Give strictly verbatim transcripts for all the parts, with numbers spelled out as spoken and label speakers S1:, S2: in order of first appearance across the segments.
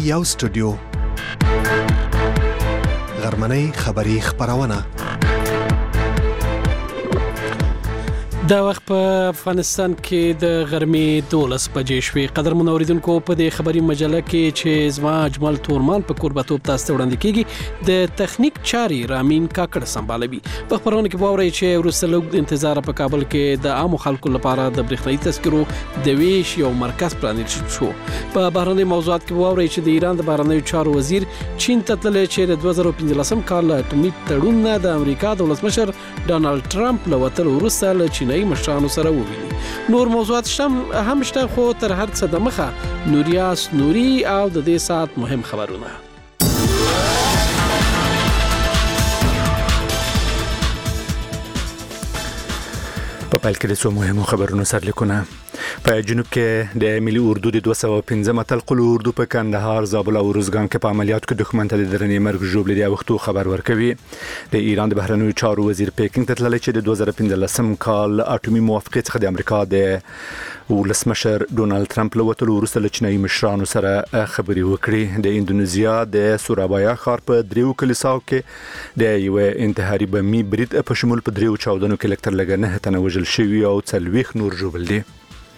S1: یو سټوډیو غرمنۍ خبری خبرونه
S2: دا وخت په افغانستان کې د غرمې دولس بجې شوې. قدر منوریدونکو په دې خبري مجله کې چې زما اجمل تورمان په قربتوب تاسو ته وړاندې کیږي د تخنیک چاري رامین کاکړ سمبالوي. په خبرونه کې ووري چې وروسته لږ انتظار په کابل کې د عام خلکو لپاره د برېښنايي تذکرو د ویش یو مرکز پرانیستل شو. په بهرني موضوعات کې ووري چې د ایران د بهرنیو چارو وزیر چین ته تللی چې د دوه زره پنځلسم کال اټومي تړون نه د امریکا د ولسمشر ډانلډ ټرمپ له وتلو وروسته له چینایي مشرانو سره وویني. نور موضوعات شم هم شته خو تر هر څه د مخه نوریاس نوري او د دې ساعت مهم خبرونه.
S3: په پیل کې د څو مهمو خبرونو سرلیکونه. په جنوب کې د ملي اردو د دوه سوه او پنځه متل قل اردو په کندهار، زابل او روزګان کې په عملیاتو کې دښمن ته د درنې مرګ ژوبل دی وختو خبر ورکوي. د ایران د بهرنیو چارو وزیر پیکینګ ته تللی چې د دوه زره پنځلسم کال اټومي موافقې څخه د امریکا د ولسمشر ډونالد ټرمپ له وتلو وروسته له چینایي مشرانو سره خبرې وکړي. د اندونیزیا د سورابایا ښار په دریو کلیساو کې د یو انتحاري بمي برید په شمول په دریو چاودنو کې لکتر لګ نه تنه وژل شوي او څلوېښت نور ژوبل دي.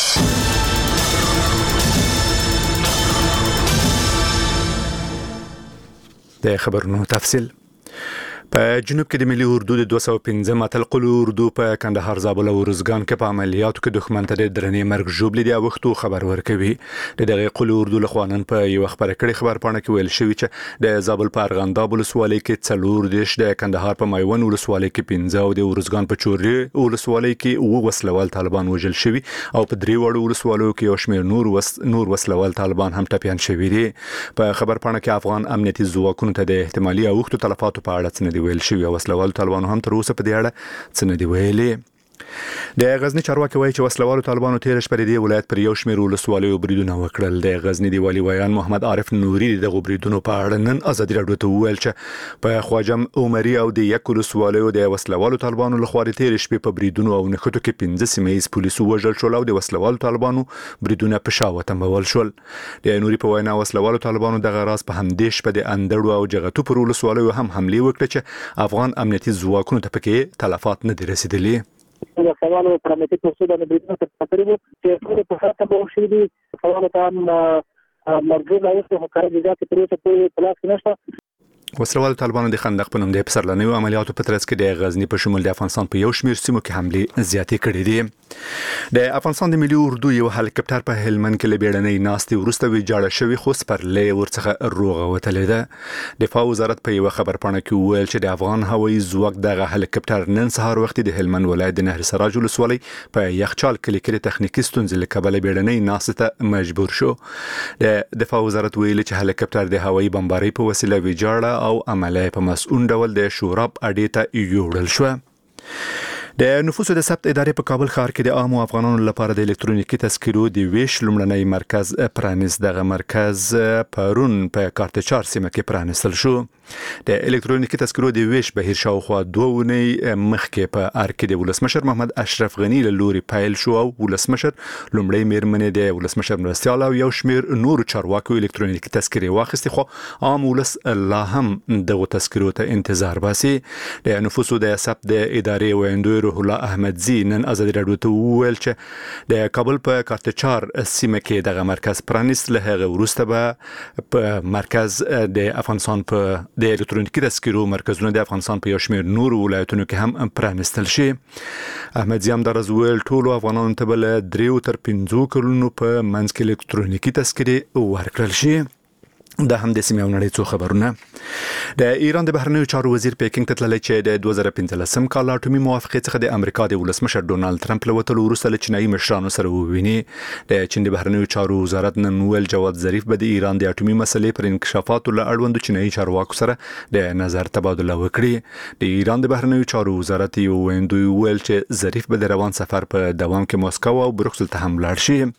S3: د خبرونو تفصیل. په جنوب کې د ملي اردو د دوه سوه او پنځه متل قل اردو په کندهار، زابل او روزګان کې په عملیاتو کې دښمن ته د درنې مرګ ژوبل دی وختو خبر ورکوي. د دغه قل اردو له خوا نن په یو خبره کړي خبر پاڼه کې ویل شوی چې د زابل په ارغنداب ولسوالۍ کې څلور دیش، د کندهار په مایون ولسوالۍ کې پنځه او د روزګان په چوري ولسوالۍ کې اوه وسلوال طالبان وژل شوي او په درې وړو ولسوالیو کې یو شمېر نور وس نور وسلوال طالبان هم ټپيان شوي دي. په خبر پاڼه کې افغان امنیتي ځواکونو ته د احتمالي اوښتو تلفاتو په اړه څه نه ویل شوی او وسلوال طالبانو هم تر اوسه په دې اړه څه نه دی ویلي. د غزنی چارواکي وایي چې وسلوالو طالبانو تیر شپه د ولایت پر یو شمېر ولسوالیو بریدونه وکړل. د غزنی دی والی ویان محمد عارف نوري د بریدونو په اړه نن ازادي راډیو ته وویل چې په خواجم عمري او د یک ولسوالیو د وسلوالو طالبانو لخوا د تیر شپې په بریدونو او نښتو کې پنځه سیمه ییز پولیسو وژل شول او د وسلوالو طالبانو بریدونه په شاوه تمول شول. د نوري په وینا وسلوالو طالبانو د غراس په همدې شپه د اندړو او جغتو پر ولسوالیو هم حمله وکړه چې افغان امنیتي ځواکونو ته پکې تلفات نه دي رسیدلي.
S4: سوالو پرامټي پوسټ د بریټانیا په تقریبا چې ټول په خاطر به شي دي سوالو ته مرګ راځي چې کار دي چې پروسه په پلاس کې نشته.
S3: وسلوال طالبانو د خندق په نوم د پسرلنیو عملیاتو په ترڅ کې د غزنی په شمول د افغانستان په یو شمېر سیمو کې حمله زیاتې کړې دي. د افغانستان د ملي اردو یو هلیکاپټر په هلمند کې لبیړنۍ ناستې وروسته ویجاړه شوی خو سپرلې ورڅخه روغه وتلې ده. دفاع وزارت په یو خبر پاڼه کې وویل چې د افغان هوایي ځواک دغه هلیکاپټر نن سهار وخت د هلمند ولایت د نهر سراج ولسوالۍ په یخچال کلي کې د تخنیکي ستونزې له کبله بیړنۍ ناستې ته مجبور شو. د دفاع وزارت ویلي چې هلیکاپټر د هوایي بمبارۍ په وسیله ویجاړه او عمله په مسؤل ډول د شوراب اډې ته یوړل شو. د نفوسو د ثبت ادارې په کابل ښار کې د عامو افغانانو لپاره د الکترونیکي تذکرو د ویش لومړنی مرکز پرانیست. دغه مرکز پرون په کارتچار سیمه کې پرانیستل شو. د الکترونیکي تذکرو د ویش بهیر شاوخوا دوه اونۍ مخکې په ار کې د ولسمشر محمد اشرف غنی له لوري پیل شو او ولسمشر لومړی میرمنې د ولسمشر مرستیال او یو شمېر نور چارواکو الکترونیکي تذکرې واخیستې خو عام ولس لا هم دغه تذکرو ته انتظار باسي. د نفوسو د ثبت د ادارې ویندوی روح الله احمدزي نن ازادي راډیو ته وویل چې د کابل په کارتچار سیمه کې دغه مرکز پرانیست. له هغه وروسته به په مرکز د افغانستان په د الکترونیکي تذکرو مرکزونه د افغانستان په یو شمېر نور ولایتونو کې هم پرانیستل شي. احمدزي هم درز ویل ټولو افغانانو ته بل دریو تر پنځو کلونو په منځ کې الکترونیکي تذکرې ورکړل شي. دا هم د سیمې او نړۍ څو خبرونه. د ایران د بهرنیو چارو وزیر پیکینګ ته تللی چې د دوه زره پنځلسم کال اټومي موافقې څخه د امریکا د ولسمشر ډونالد ټرمپ له وتلو وروسته له چینایي مشرانو سره وویني. د چین د بهرنیو چارو وزارت نن ویل جواد ظریف به د ایران د اټومي مسلې پر انکشافاتو له اړوندو چینایي چارواکو سره د نظر تبادله وکړي. د ایران د بهرنیو چارو وزارت یو ویندوی ویل چې ظریف به د روان سفر په دوام کې مسکو او بروکسل ته هم لاړ شي.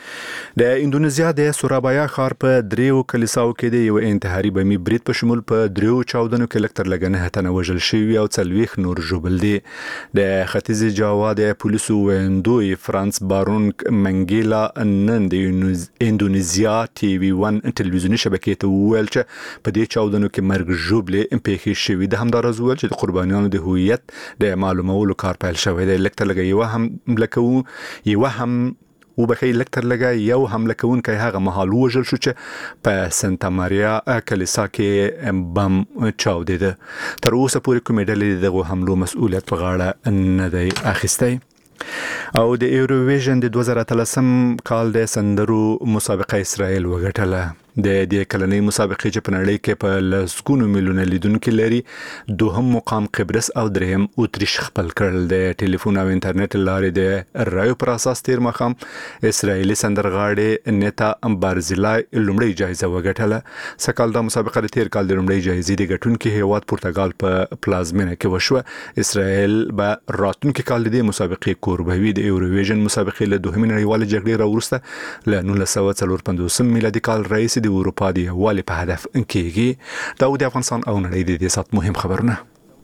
S3: د اندونیزیا د سورابایا ښار په دریو کلیساو کې د یو انتحاري بمي برید په شمول په دریو چاودنو کې لږ تر لږه نه تنه وژل شوي او څلوېښت نور ژوبل دي. د ختیځ جاوا د پولیسو ویندوی فرانس بارون منګیلا نن د اندونیزیا ټي وي ون ټلویزیوني شبکې ته وویل چې په دې چاودنو کې مرګ ژوبلې پیښې شوي. د همداراز وویل چې د قربانیانو د هویت د معلومولو کار پیل شوی دی. لږ تر لږه یوه هم لکه یوه هم وبخې لږ تر لږه یو حمله کوونکی هغه مهال وژل شو چې په سنتا ماریا کلیسا کې بم چاودېده. تر اوسه پورې کومې ډلې دغه حملو مسؤلیت په غاړه نه دی اخیستی. او د ایروویژن د دوه زره اتلسم کال د سندرو مسابقه اسرائیل وګټله. د دې کلنۍ مسابقې چې په نړۍ کې په لسګونو میلیونه لیدونکي لري دوهم مقام قبرس او دریم اتریش خپل کړل. د ټلیفون او انټرنیټ لارې د رایو پر اساس تیر مخام اسرائیلي سندرغاړي نیتا بارزیلای لومړی جایزه وګټله. سکهال د مسابقه د تیر کال د لومړی جایزې د ګټونکي هیواد پرتګال په پلازمینه کې وشوه. اسرائیل به راتلونکي کال د مسابقې کوربوي. د ایروویژن مسابقې له دوهمې نړیوالې جګړې راوروسته له نولس سوه څلور پنځوسم میلادي کال رئیس د اروپا د یووالي په هدف کېږي. دا د افغانستان او نړۍ د دې سات مهم خبرونه.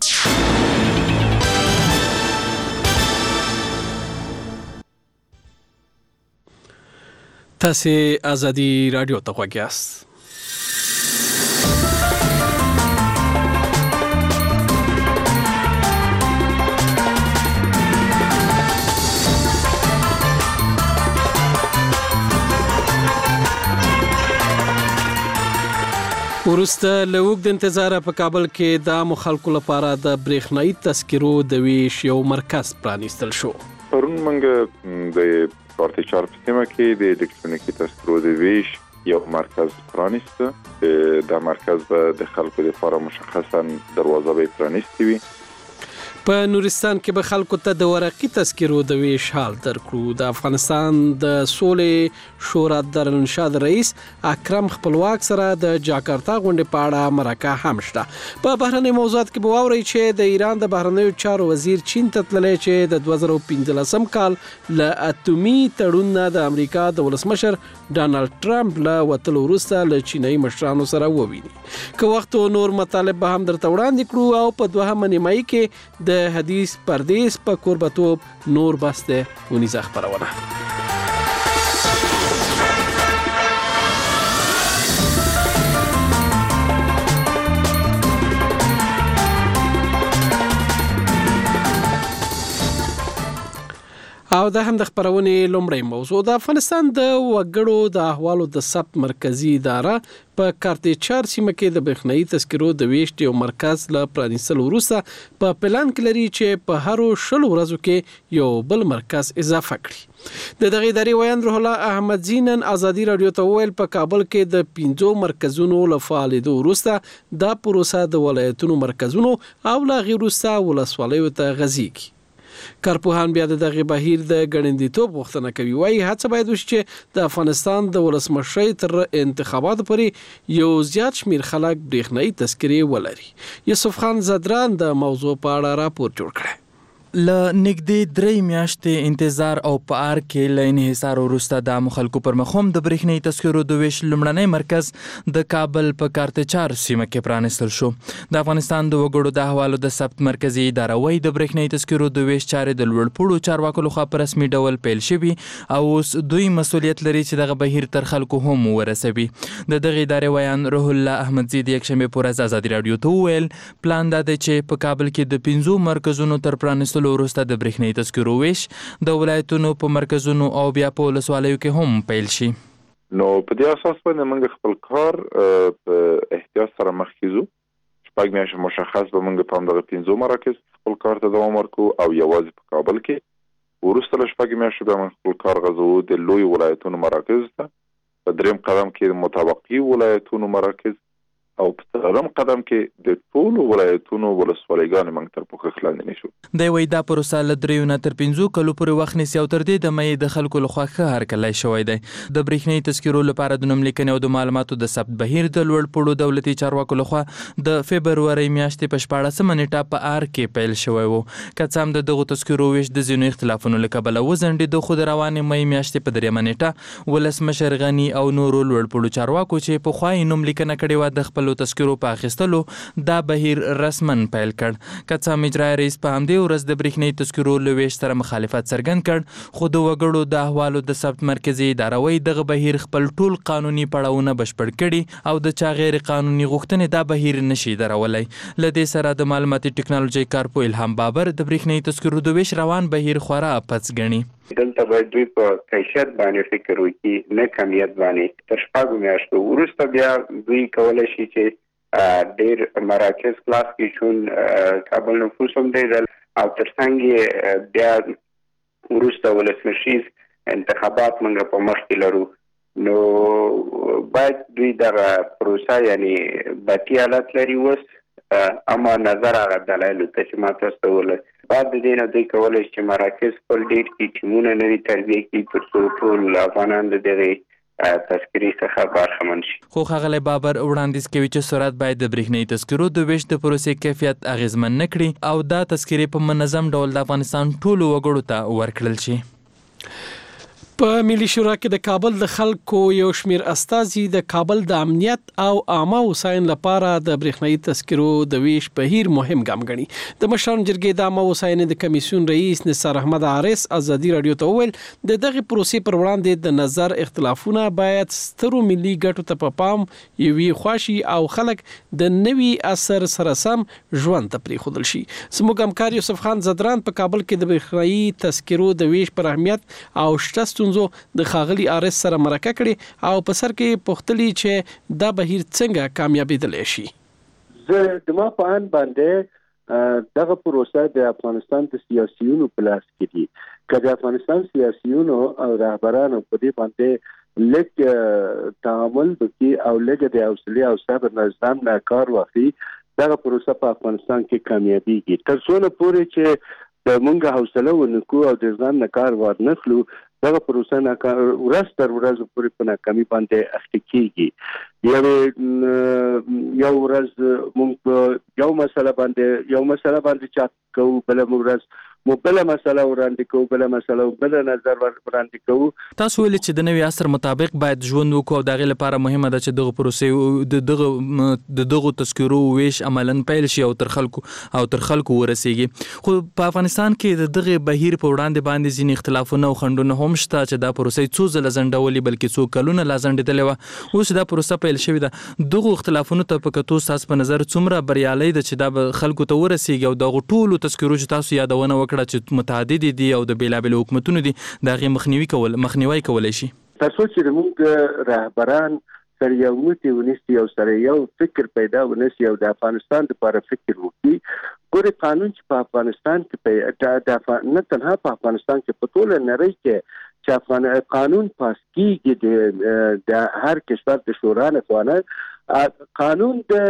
S2: تاسو ازادي رادیو ته غوږ یاست. ورسته له اوږد انتظاره په کابل کې د عامو خلکو لپاره د برېښنايي تذکرو د ویش یو مرکز پرانیستل شو.
S5: پرون موږ د کارت چهار په سیمه کې د الکترونیکي تذکرو د ویش یو مرکز پرانیست. د مرکز به د خلکو لپاره مشخصا دروازه به پرانیستي وي.
S2: په نورستان کې به خلکو ته د ورقي تذکرو د ویش حال درکړو. د افغانستان د سولې شورا دارالانشاد رئیس اکرم خپلواک سره د جاکارتا غونډې په اړه مرکه هم شته. په بهرني موضوعات کې به واورئ چې د ایران د بهرنیو چارو وزیر چین ته تللی چې د دوه زره پنځلسم کال له اتومي تړون نه د امریکا د ولسمشر ډانلډ ټرمپ له وتلو وروسته له چینایي مشرانو سره وویني. که وخت نور مطالب به هم درته وړاندې کړو او په دوهمه نیمایي کې د حدیث پردیس په کوربتوب نور بسته ونیزه خبرونه. او دا هم د خبرونې لومړی موضوع. د افغانستان د وګړو د احوالو د ثبت مرکزی اداره په کارت چهار سیمه کې د برېښنايي تذکرو د ویش یو مرکز له پرانیستلو وروسته په پلان کې لري چې په هرو شلو ورځو کې یو بل مرکز اضافه کړي. د دغه ادارې ویاند روح الله احمد زینن ازادي رادیو ته ویل په کابل کې د پنځو مرکزونو له فعالیدو وروسته دا پروسه د ولایتونو مرکزونو او لا غیر وروسته ولسوالیو ته غځېږي. کارپوهان بیا د دغه بهیر د ګړندیتوب غوښتنه کوي. وايي هڅه باید وشي چې د افغانستان د ولسمشرۍ تر انتخاباتو پورې یو زیات شمیر خلک برېښنايي تذکرې ولري. یوسف خان زدران د موضوع په اړه راپور جوړ کړی.
S6: ل نږدې درې میاشتې انتظار او په ار کې ل انحصار وروسته د عامو خلکو پر مخ هم د برېښنايي تذکرو د ویش لومړنی مرکز د کابل په کارت چهار سیمه کې پرانیستل شو. د افغانستان د وګړو د احوالو د ثبت مرکزي اداره وايي د برېښنايي تذکرو د ویش چارې د لوړپوړو چارواکو لخوا په رسمي ډول پیل شوي او اوس دوی مسؤلیت لري چې دغه بهیر تر خلکو هم ورسوي. د دغه ادارې ویان روح الله احمد زی د یکشنبې په ورځ ازادي رادیو ته وویل پلان دا دی چې په کابل کې د پنځو مرکزونو تر پرانیستلو وروسته د برېښنايي تذکرو ویش د ولایتونو په مرکزونو او بیا په ولسوالیو کې هم پیل شي.
S5: نو په دې اساس باندې موږ خپل کار په احتیاط سره مخ کیږو. شپږ میاشتې مشخص به موږ په همدغه پنځو مراکز خپل کار ته دوام ورکړو او یوازې په کابل کې وروسته له شپږ میاشتې به موږ خپل کار غځوو د لوی ولایتونو مراکز ته. په دریم قدم کې د مطابقي ولایتونو مراکز او په څلورم قدم کې د ټول ولایتونو ولسوالیګانو موږ تر پوښښ لاندې نشو.
S6: د وای دا پروسه له دریو نه تر پنځو کلو پورې وخت نیسي او تر دې د مې د خلکو لخوا ښه هرکلی شوی دی. د برېښنايي تذکرو لپاره د نوم لیکنې او د معلوماتو د ثبت بهیر د لوړ پوړو دولتي چارواکو لخوا د فبرورۍ میاشتې په شپاړسمه نیټه په آر کې پیل شوی و. که څه هم د دغو تذکرو ویش د ځینو اختلافونو له کبله وځنډېده، خو د روانې مې میاشتې په دریمه نیټه ولسمشر غني او نورو لوړ پوړو چارواکو چې پخوا یې نوم لیکنه کړې وه د خپلو تذکرو په اخیستلو دا بهیر رسماً پیل کړ. که څه هم اجرایي رئیس په همدې ورځ د برېښنايي تذکرو له ویش سره مخالفت څرګند کړ، خو د وګړو د احوالو د ثبت مرکزي اداره وایي دغه بهیر خپل ټول قانوني پړاوونه بشپړ کړي او د چا غیر قانوني غوښتنې دا بهیر نشي درولی. له دې سره د معلوماتي ټکنالوژي کارپو الهام بابر د برېښنايي تذکرو د ویش روان بهیر خورا پڅ ګڼي.
S7: دلته باید دوی په کیفیت باندې فکر وکړي، نه کمیت باندې. تر شپږو میاشتو وروسته بیا دوی کولی شي چې ډېر مراکز خلاص کړي، چون کابل نفوس هم ډېر او ترڅنګ بیا وروسته ولسمشریز انتخابات موږ په مخ کې لرو، نو باید دوی دغه پروسه یعنی باطي حالت لري اوس. اما نظر هغه دلایلو ته چې ما تاسو ته وویل، بعد د دې نه دوی کولی شي چې مراکز خپل ډېر کړي، ټیمونه نوي تربیه کړي تر څو ټول افغانان د دغې تذکرې څخه برخمن شي.
S6: خو ښاغلی بابر وړاندیز کوي چې سرعت باید د برېښنايي تذکرو د ویش د پروسې کیفیت اغېزمن نه کړي او دا تذکرې په منظم ډول د افغانستان ټولو وګړو ته ورکړل شي.
S2: په ملي شورا کې د کابل د خلکو یو شمیر استازي د کابل د امنیت او عامه وسایل لپاره د برېښنايي تذکرو د ویش بهیر مهم ګام ګڼي. د مشرانو جرګې د عامه وسایل د کمیسیون رئیس نثار احمد عارس ازادي رادیو ته وویل د دغه پروسې پر وړاندې د نظر اختلافونه باید سترو ملي ګټو ته په پام یوي خواشي او خلک د نوي اثر سره سم ژوند ته پرېښودل شي. زموږ همکار یوسف خان زدران په کابل کې د برېښنايي تذکرو د ویش پر اهمیت او شته د خاغلی آرس سره مرکه کړي او په سر کې پوښتلي چې دا بهیر څنګه کامیابېدلی شي.
S8: زه د ما په ان باندې دغه پروسه د افغانستان د سیاسيونو په لاس کې دي. که د افغانستان سیاسيونو او رهبرانو په دې باندې لږ تعامل وکړي او لږ د حوصلې او صبر نظام نه کار واخلي، دغه پروسه په افغانستان کې کامیابیږي. تر څو نه پورې چې د مونږ حوصله ونکو او د ځان نه کار ورنخلو، دغه پروسه نه ورځ تر ورځ پورې په ناکامي باندې اخته کیږي. یو یو ورځ مونږ یو مسله باندې یو مسله باندې چا کوو، بل ورځ مو بل مسله وړاندې کوو، بل مسله بل نظر وړاندې کوو.
S6: تاسو ویل چې د نوي عصر مطابق باید ژوند وکړو او دغه لپاره مهمه ده چې دغه پروسې د دغه د دغه تذکرو ویش عملاً پیل شي او تر خلکو او تر خلکو ورسیږي. خو په افغانستان کې د دغه بهیر په وړاندې باندې ځینې اختلافونه او خنډونه هم شته چې دا پروسې څو ځله ځنډولې بلکې څو کلونه لا ځنډېدلې وه. اوس دا پروسه پیل شوې ده، دغو اختلافونو ته په کتو ستاسو په نظر څومره بریالی ده چې دا به خلکو ته ورسیږي او دغه ټولو تذکرو چې تاسو یادونه وکړه چې متعدد دي او د بیلابیلو حکومتونو دي د هغې مخنیوي کول مخنیوی کولی شي؟
S8: تر څو چې زموږ رهبران سره یو موټی ونیسي او سره یو فکر پیدا ونیسي او د افغانستان لپاره فکر وکړي. ګورې قانون چې په افغانستان کې نه تنها په افغانستان کې په ټوله نړۍ کې چې افغان قانون پاس کیږي د هر کشور د شورا لخوا، قانون د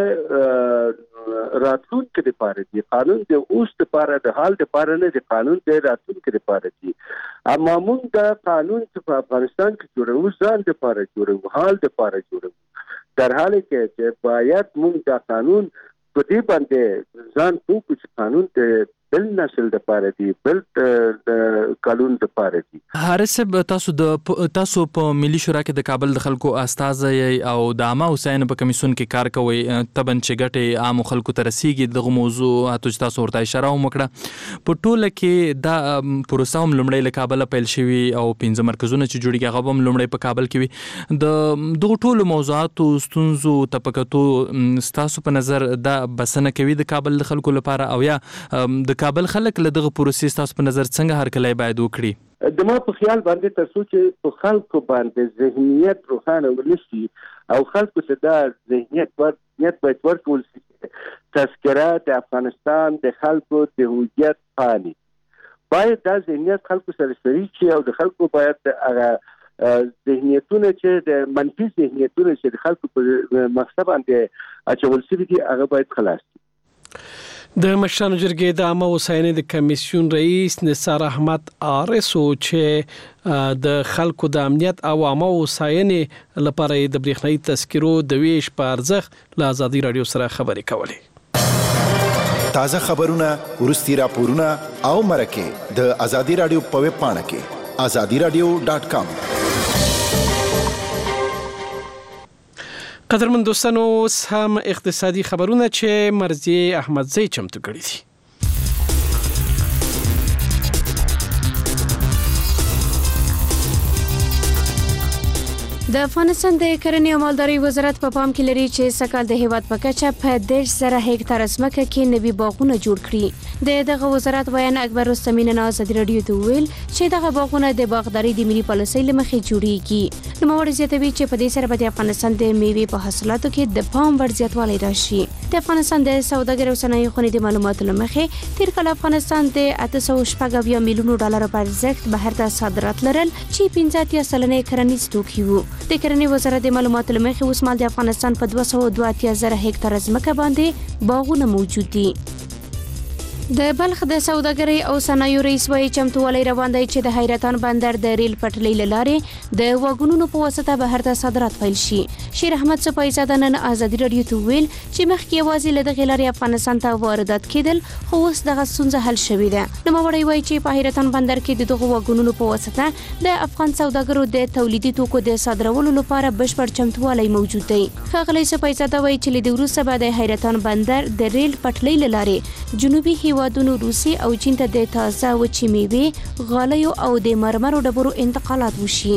S8: راتلونکي لپاره دی، قانون د اوس لپاره د حال لپاره نه دی، قانون د راتلونکي لپاره دی. اما موږ د قانون چې په افغانستان کې جوړوو ځان لپاره جوړوو، حال لپاره جوړوو، در حال کې چې باید موږ د قانون په دې باندې ځان پوه چې قانون د بل نسل د پاره دی، بل د قانون د پاره دی.
S6: حارث صاحب، تاسو د تاسو په ملي شورا کې د کابل د خلکو استازی او د عامه وسایلو په کمیسیون کې کار کوئ، طبعا چې ګټې عامو خلکو ته رسیږي. دغه موضوعاتو چې تاسو ورته اشاره هم وکړه، په ټوله کې دا پروسه هم لومړی له کابله پیل شوي او پنځه مرکزونه چې جوړېږي هغه هم لومړی په کابل کې وي. د دغو ټولو موضوعاتو ستونزو ته په کتو ستاسو په نظر دا بسنه کوي د کابل د خلکو لپاره، او یا د کابل خلک له دغه پروسې ستاسو په نظر څنګه هرکلی باید وکړي؟
S8: د ما په خیال باندې تر څو چې په خلکو باندې ذهنیت روښانه ونشي او خلکو ته دا ذهنیت ورنیت باید ورکول شي، تذکره د افغانستان د خلکو د هویت پالي، باید دا ذهنیت خلکو سره شریک شي او د خلکو باید هغه ذهنیتونه چې د منفي ذهنیتونه چې د خلکو په مقصد باندې اچول شوي دي هغه باید خلاص شي.
S2: د مشرانو جرګې د عامه وسایلو د کمیسیون رئیس نثار احمد آرسو چې د خلکو د امنیت او عامه وسایلو لپاره د برېښنايي تذکرو د ویش په ارزښت له ازادي رادیو سره خبرې کولې.
S9: تازه خبرونه، ورستي راپورونه او مرکه د ازادي رادیو په ویب پاڼه کې ازادي رادیو ډاټ کام.
S2: قدرمن دوستانو، اوس هم اقتصادي خبرونه چې مرضیه احمدزی چمتو کړي دي.
S10: د افغانستان د کرنې او مالدارۍ وزارت په پام کې لري چې سکهال د هیواد په کچه په دېرش زره هکتار ځمکه کې نوي باغونه جوړ کړي. د دغه وزارت ویان اکبر رستمی نن ازادي رادیو ته ویل چې دغه باغونه د باغداري د ملي پالیسۍ له مخې جوړیږي. نوموړي زیاتوي چې په دې سره به د افغانستان د میوې په حاصلاتو کې د پام وړ زیاتوالی راشي. د افغانستان د سوداګرۍ او صنایعو خونې د معلوماتو له مخې تیر کال افغانستان د اته سوه شپږ اویا میلیونو ډالرو په ارزښت بهر ته صادرات لرل چې پنځه اتیا سلنه کرنیز توکي وو. د کرنې وزارت د معلوماتو له مخې اوس مهال د افغانستان په دوه سوه دوه اتیا زره هکتار ځمکه باندې باغونه موجود دي. د بلخ د سوداګرۍ او صنایعو رئیس وایي چمتووالی روان دی چې د حیرتان بندر د ریل پټلۍ له لارې د واګونونو په واسطه بهر ته صادرات پیل شي. شیر احمد صفایزاده نن ازادي رادیو ته ویل چې مخکې یوازې له دغې لارې افغانستان ته واردات کېدل، خو اوس دغه ستونزه حل شوې ده. نوموړی وایي چې په حیرتان بندر کې د دغو واګونونو په واسطه د افغان سوداګرو د تولیدي توکو د صادرولو لپاره بشپړ چمتووالی موجود دی. ښاغلی صفایزاده وایي چې له دې وروسته به د حیرتان بندر د ریل پټلۍ له لارې جنوبي هیوادونو روسي او چین ته د تازه وچې میوې، غالیو او د مرمرو ډبرو انتقالات وشي.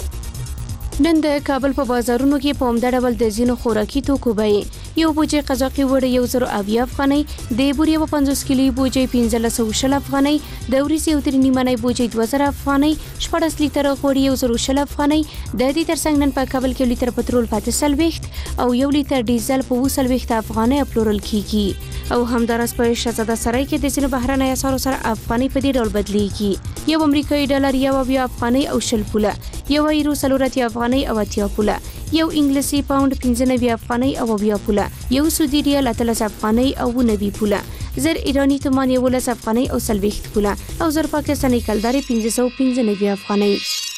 S10: نن د کابل په بازارونو کې په عمده ډول د ځینو خوراکي توکو بیې یو بوجۍ قزاقي وړۍ یو زر اویا افغانۍ، د بورې یوه پنځوس کیلوي بوجۍ پنځلس سوه شل افغانۍ، د وریځې یو درې نیمنۍ بوجۍ دوه زره افغانۍ، شپاړس لیتره غوړي یو زر شل افغانۍ. د دې ترڅنګ نن په کابل کې یو لیتر پټرول په اته څلوېښت او یو لیتر ډیزل په اووه څلوېښت افغانۍ پلورل کیږي. او همداراز په شهزاده سرای کې د ځینو بهرنیو اسعارو سره افغانۍ په دې ډول بدلیږي. یو امریکایي ډالر یو اویا افغانۍ او شل پوله، یو ایرو څلور اتیا افغانۍ او اتیا پوله، یو انګلیسي پاوند پنځه نوي افغانۍ او اویا پوله، یو سعودي ریال اتلس افغانۍ او اووه نوي پوله، زر ایرانی تومان یولس افغانۍ او څلوېښت پوله، او زر پاکستاني کلدارې پنځه سوه پنځه نوي افغانۍ.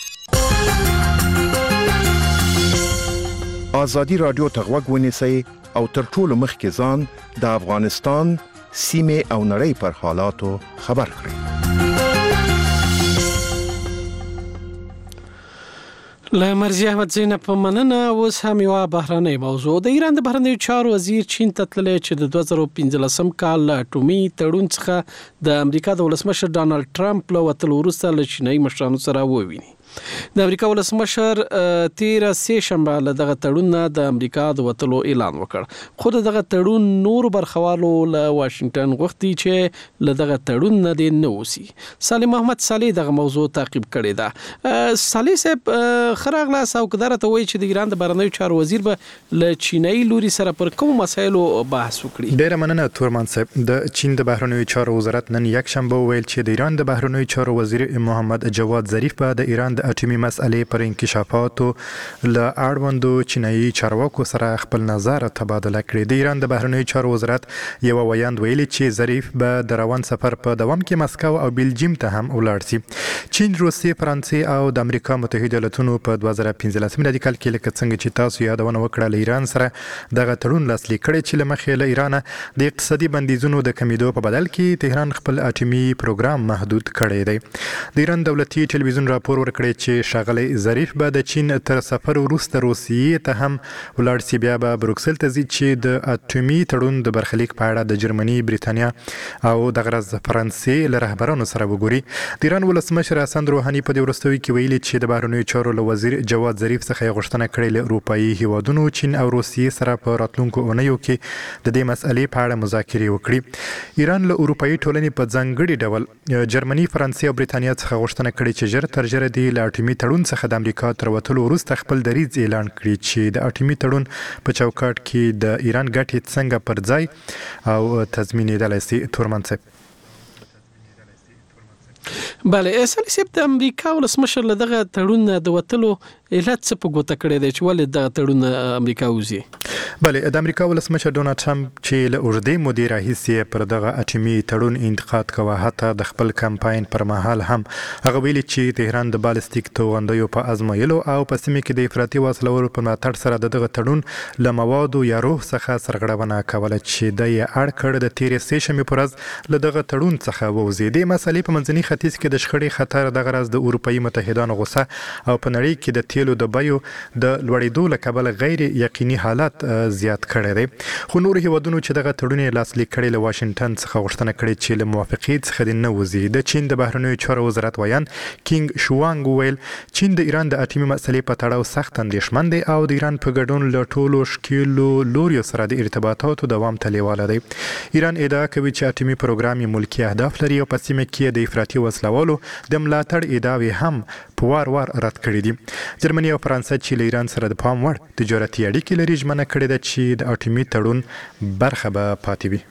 S9: ازادي رادیو ته غوږ ونیسئ او تر ټولو مخکې ځان د افغانستان سیمې او نړۍ پر حالاتو خبر کړئ.
S2: له مرضیه احمدزی نه په مننه. اوس هم یوه بهرنۍ موضوع. د ایران د بهرنیو چارو وزیر چین ته تللی چې د دوه زره پنځلسم کال له اټومي تړون څخه د امریکا د ولسمشر ډانلډ ټرمپ له وتلو وروسته له چینایي مشرانو سره وویني. د امریکا ولسمشر تیره سه شنبه له دغه تړون نه د امریکا د وتلو اعلان وکړ، خو دغه تړون نور برخوالو له واشنگټن غوښتي چې له دغه تړون نه دی نه وسی. صالح محمد صالح دغه موضوع تعقیب کړی ده. صالح صاحب خراغله او کدارته وایي چې د ایران د بهرنیو چارو وزیر به له چینایي لوري سره پر کوم مسایلو بحث وکړي.
S11: ډیره مننه تورمان صاحب. د چین د بهرنیو چارو وزارت نن یک شنبه ویل چې د ایران د بهرنیو چارو وزیر محمد جواد ظریف به د ایران د اټومي مسئلې پر انکشافاتو له اړوندو چینایي چارواکو سره خپل نظر تبادله کړي. د ایران د بهرنیو چارو وزارت یو ویاند ویلي چې ظریف به د روان سفر په دوام کې مسکو او بلجیم ته هم ولاړ شي. چین، روسیې، فرانسې او د امریکا متحده ایالاتونو په دوه زره پنځلس میلادي کال کې لکه څنګه چې تاسو یادونه وکړه له ایران سره دغه تړون لاسلیک کړی چې له مخې له ایران د اقتصادي بندیزونو د کمیدو په بدل کې تهران خپل اټومي پروګرام محدود کړی دی. د ایران دولتي ټلویزیون راپور ورکړی چې ښاغلی ظریف به د چین تر سفر وروسته روسیې ته هم ولاړ شي، بیا به بروکسل ته ځي چې د اټومي تړون د برخلیک په اړه د جرمني، بریتانیا او د غرض فرانسې له رهبرانو سره وګوري. د ایران ولسمشر حسن روحاني په دې وروستیو کې ویلي چې د بهرنیو چارو له وزیر جواد ظریف څخه یې غوښتنه کړې له اروپایي هیوادونو چین او روسیې سره په راتلونکو اونیو کې د دې مسئلې په اړه مذاکرې وکړي. ایران له اروپایي ټولنې په ځانګړي ډول جرمني، فرانسې او بریتانیا څخه غوښتنه کړې چې ژر تر ژره دې له اټومي تړون څخه د امریکا تر وتلو وروسته خپل دریځ اعلان کړي چې د اټومي تړون په چوکاټ کې د ایران ګټې څنګه پر ځای او تضمینېدلی شي. تورمان صاحب
S2: بله سالي صاحب د امریکا ولسمشر له دغه تړون د وتلو علت څه په ګوته کړی دی چې ولې دغه تړون امریکا وزي؟
S11: بله د امریکا ولسمشر ډونالد ټرمپ چې له اوږدې مودې راهیسې پر دغه اټومي تړون انتقاد کوه، حتی د خپل کمپاین پر مهال هم هغه ویلي چې تهران د بالستیک توغندیو په ازمایلو او په سیمه کې د افراطي وسلو په ملاتړ سره د دغه تړون له موادو یا روح څخه سرغړونه کوله چې د یې اړ کړ د تیرې سې شنبې په ورځ له دغه تړون څخه ووځي. دې مسلې په منځني ختیځ کې د شخړې خطر دغه راز د اروپایي متحدانو غوسه او په نړۍ کې د تیلو د بیو د لوړېدو له کبله غیر یقیني حالات زیات کړی دی. خو نور هیوادونو چې دغه تړون یې لاسلیک کړی له واشنګټن څخه غوښتنه کړې چې له موافقې څخه دې نه وځي. د چین د بهرنیو چارو وزارت ویان کینګ شوانګ وویل چین د ایران د اټومي مسلې په تړاو سخت اندېښمن دی او د ایران په ګډون له ټولو ښکېلو لوریو سره د ارتباطاتو دوام ته لیواله دی. ایران ادعا کوي چې اټومي پروګرام یې ملکي اهداف لري او په سیمه کې د افراطي وسلوالو د ملاتړ ادعاوې هم په وار وار رد کړي دي. جرمني او فرانسه چې له ایران سره د پام وړ تجارتي اړیکې لري ژمنه کړې ده چې د اټومي تړون برخه به پاتې وي.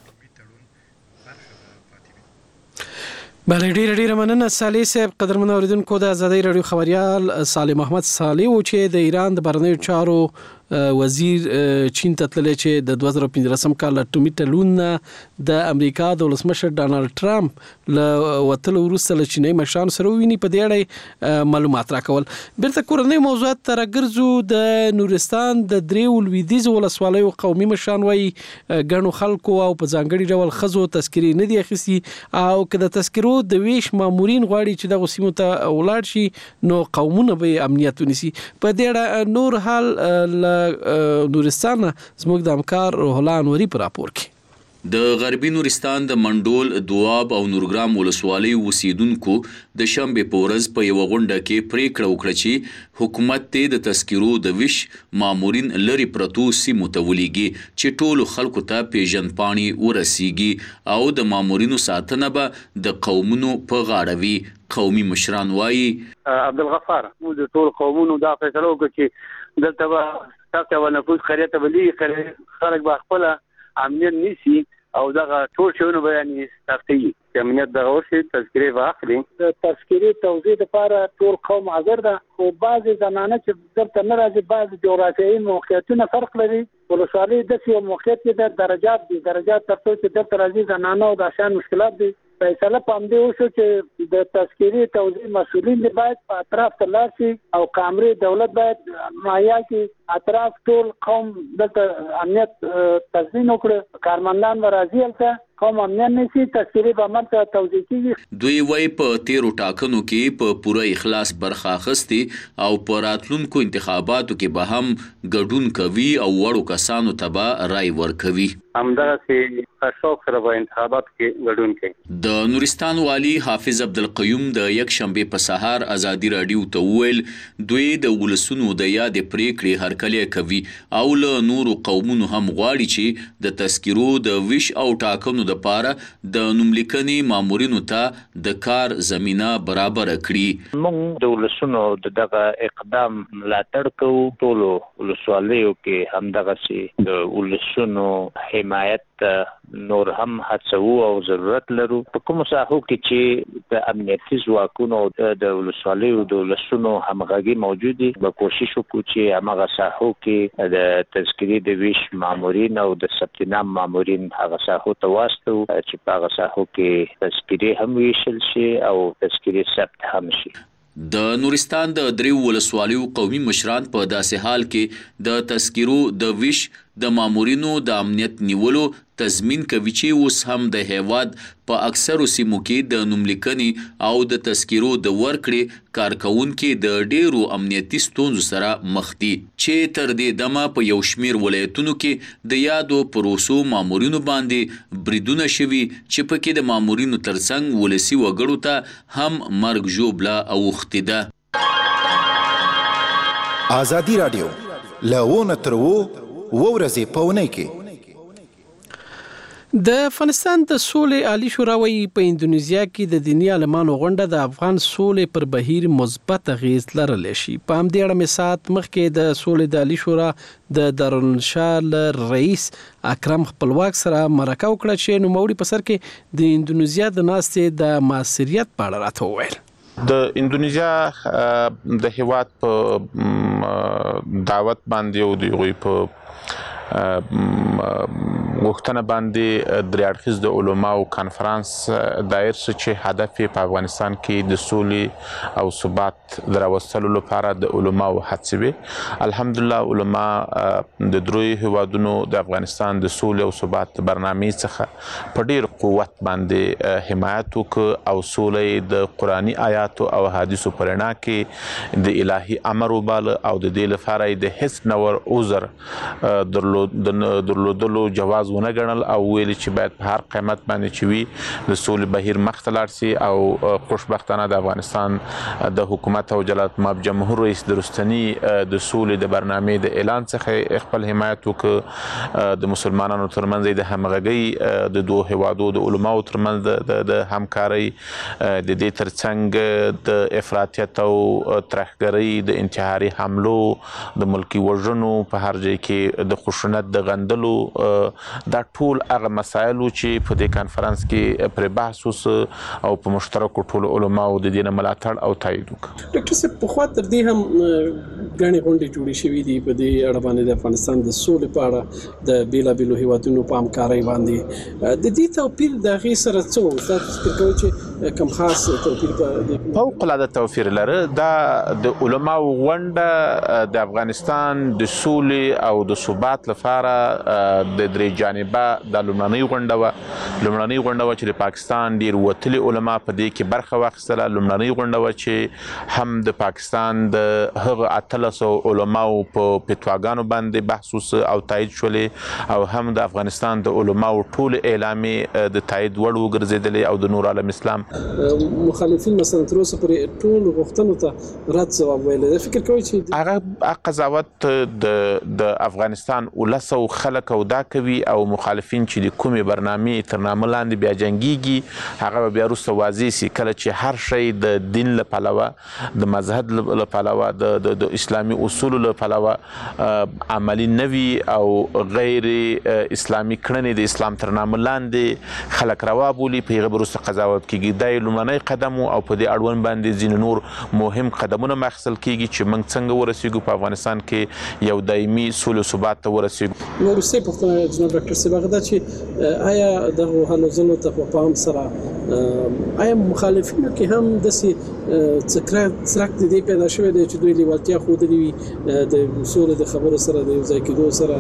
S2: بله ډیره ډیره مننه صالح صاحب. قدرمن اوریدونکو د آزادۍ راډیو خبریال صالح محمد صالح و چې د ایران د بهرنیو چارو وزیر چین ته تللی چې د دوه زره پنځلسم کال اټومي تړون د امریکا د ولسمشر ډانلډ ټرمپ له وتلو وروسته له چینایي مشرانو سره وویني په دې اړه معلومات راکول. بیرته کورنۍ موضوعات ته راګرځو. د نورستان د دریو لویدیځو ولسوالیو قومي مشران وایي ګڼو خلکو او په ځانګړي ډول ښځو تذکرې نه دي اخیستي او که د تذکرو د ویش مامورین غواړي چې دغو سیمو ته ولاړ شي نو قومونه به امنیت ونیسي. په دې اړه نور حال له نورستان زموږ د همکار روح الله انوري په راپور کې.
S12: د غربي نورستان د منډول، دواب او نورګرام ولسوالۍ اوسیدونکو د شنبې په ورځ په یوه غونډه کې پریکړه وکړه چې حکومت ته د تذکرو د ویش مامورین لري پرتو سیمو ته ولېږي چې ټولو خلکو ته پیژندپاڼې ورسیږي او د مامورینو ساتنه به د قومونو په غاړه وي. قومي مشران وایي
S13: عبدالغفار موږ د ټول قومونو دا فیصله وکړه چې دلته به تاسو او نفوذ خریه ته ولي خلک به خپل امنیت نیسي او دغه ټول شیونه به یعنې سختي امنیت دغه وشي تذکرې به اخلي.
S4: د تذکرې توضیح لپاره ټول قوم حاضر ده خو بعضې زنانه چې دلته نه راځي بعضې جغرافیایي موقعیتونه فرق لري. ولسوالۍ داسې یو موقعیت کې د درجات دي درجات تر څو چې دلته راځي زنانه او د شان مشکلات دي. فیصله په همدې وشو چې د تذکرې توضیح مسؤلین دي باید په اطراف ته لاړ شي او کامرې دولت باید مهیا کړي اطراف ټول قوم دلته امنیت تضمین وکړي. کارمندان به راځي هلته قوم امنیت نیسي تذکرې به هملته توضیح کېږي.
S12: دوی وایي په تیرو ټاکنو کې په پوره اخلاص برخه اخیستې او په راتلونکو انتخاباتو کې به هم ګډون کوي او وړو کسانو ته به رای ورکوي.
S13: همدغسې شوق سره به انتخاباتو کې ګډون کوي.
S12: د نورستان والي حافظ عبدالقیوم د یک شنبې په سهار ازادي راډیو ته وویل دوی د ولسونو د یادې پریکړې هرکلی کوي او له نورو قومونو هم غواړي چې د تذکرو د ویش او ټاکنو دپاره د نوملیکنې مامورینو ته د کار زمینه برابره کړي.
S14: موږ د ولسونو د دغه اقدام ملاتړ کوو. ټولو ولسوالیو کې همدغسې د ولسونو حمایت نور هم هڅو او ضرورت لرو. په کومو ساحو کې چې د امنیتي ځواکونو د ولسوالیو د ولسونو همغږي موجود دي به کوشش وکړو چې همغه ساحو کې د تذکرې د ویش مامورین او د ثبت نام مامورین هغه ساحو ته واستو چې په هغه ساحو کې تذکرې هم ویشل شي او تذکرې ثبت هم شي.
S12: د نورستان د دریو ولسوالیو قومي مشران په داسې حال کې د تذکرو د ویش د مامورینو د امنیت نیولو تضمین کوي چې اوس هم د هیواد په اکثرو سیمو کې د نوملیکنې او د تذکرو د ورکړې کارکونکي د ډیرو امنیتي ستونزو سره مخ دي چې تر دې دمه په یو شمیر ولایتونو کې د یادو پروسو مامورینو باندې بریدونه شوي چې پکې د مامورینو ترڅنګ ولسي وګړو ته هم مرګ ژوبله اوښتې ده.
S15: آزادي راډیو له ونه تر وو ورځې په اونۍ کې
S2: د افغانستان د سولې عالی شورا وايي په اندونیزیا کې د دیني عالمانو غونډه د افغان سولې پر بهیر مثبت اغیز لرلی شي. په همدې اړه مې ساعت مخکې د سولې د عالی شورا د دارالانشا رئیس اکرم خپلواک سره مرکه وکړه چې نوموړي په سر کې د اندونیزیا د ناستې د مؤثریت په اړه راته وویل.
S15: د اندونیزیا د هیواد په دعوت باندې او د غوي په غوښتنه باندې درې اړخیز د علماو کانفرنس دایر شو چې هدف په افغانستان کې د سولې او ثبات دراوستلو لپاره د علماو هڅې وي. الحمدلله علما د دروي هیوادونو د افغانستان د سولې او ثبات برنامې څخه په ډیر قوت باندې حمایت وکړ او سولې د قرآني آیاتو او حدیثو پرنا کې د الهي امر وباله او د دې لپاره د هیڅ نور عذر درلود د درلودلو جواز ونه ګڼل او ویل چې باید په هر قیمت باندې چې وي د سولې بهیر مخ ته لاړ شي او خوشبختانه د افغانستان د حکومت او جلالت مآب جمهور رئیس د رستنی د سولې د برنامې د اعلان څخه خپل حمایت وکړ. د مسلمانانو ترمنځ د همغږي د دوه هیوادو د علماو ترمنځ د همکارۍ د دې ترڅنګ د افراطیت او ترهګرۍ د انتحاري حملو د ملکی وژنو په هر ځای کې د خشونت د غندلو دا ټول هغه مسایل چې په دې کانفرنس کې پر بحث وس او په مشترکو ټول علماو د دې ملاتړ او تایید وکړ.
S2: ډاکټر صاحب په خوا تر دې هم غاڼې غونډې جوړې شوې دي په دې اړه باندې د افغانستان د سولې په اړه د بیلابیلو هیوادونو په همکارۍ باندې د دې توپیر د هغې سره څه تاسو فکر کوئ چې کوم خاص توپیر په
S15: فوق العاده توپیر لري؟ دا د علماو غونډه د افغانستان د سولې او د ثبات لپاره د درې جانبه د لومړنۍ غونډه وه. لومړنۍ غونډه وه چې د پاکستان ډیر وتلي علما په دې کې برخه واخیستله. لومړنۍ غونډه وه چې هم د پاکستان د هغه اتلسو علماو په فتواګانو باندې بحث وس او تایید شولې او هم د افغانستان د علماو ټول اعلامي د تایید وړ وګرځېدلې او د نور عالم اسلام
S2: مخالفین مثلا تر اوسه پورې ټول غوښتنو ته رد ځواب ویلی. فکر کوئ چې
S15: هغه قضاوت د د افغانستان ولسو خلک او دا کوي او مخالفین چې د کومې برنامې تر نامه لاندې بیا جنګیږي هغه بیا وروسته واضح سي کله چې هر شی د دین له پلوه د مذهب له پلوه د د اسلامي اصولو له پلوه عملی نوي او غیر اسلامي کړنې د اسلام تر نامه لاندې خلک روا بولي په هغه وروسته قضاوت کیږي. دا لومړنی قدم او په دې اړوند باندې ځینې نور مهم قدمونه مخصل کیږي چې موږ څنګه ورسیږو په افغانستان کې یو دایمي سولې ثبات ته ورسیږو.
S2: نو وروستۍ پوښتنه جناب ډاکټر صاحب هغه ده چې آیا دغه هلو ځلو ته په پام سره آیا مخالفینو کې هم داسې څرک د دې پیدا شوی دی چې دوی لیوالتیا ښودلې وي د سولې د خبرو سره د یو ځای کېدو سره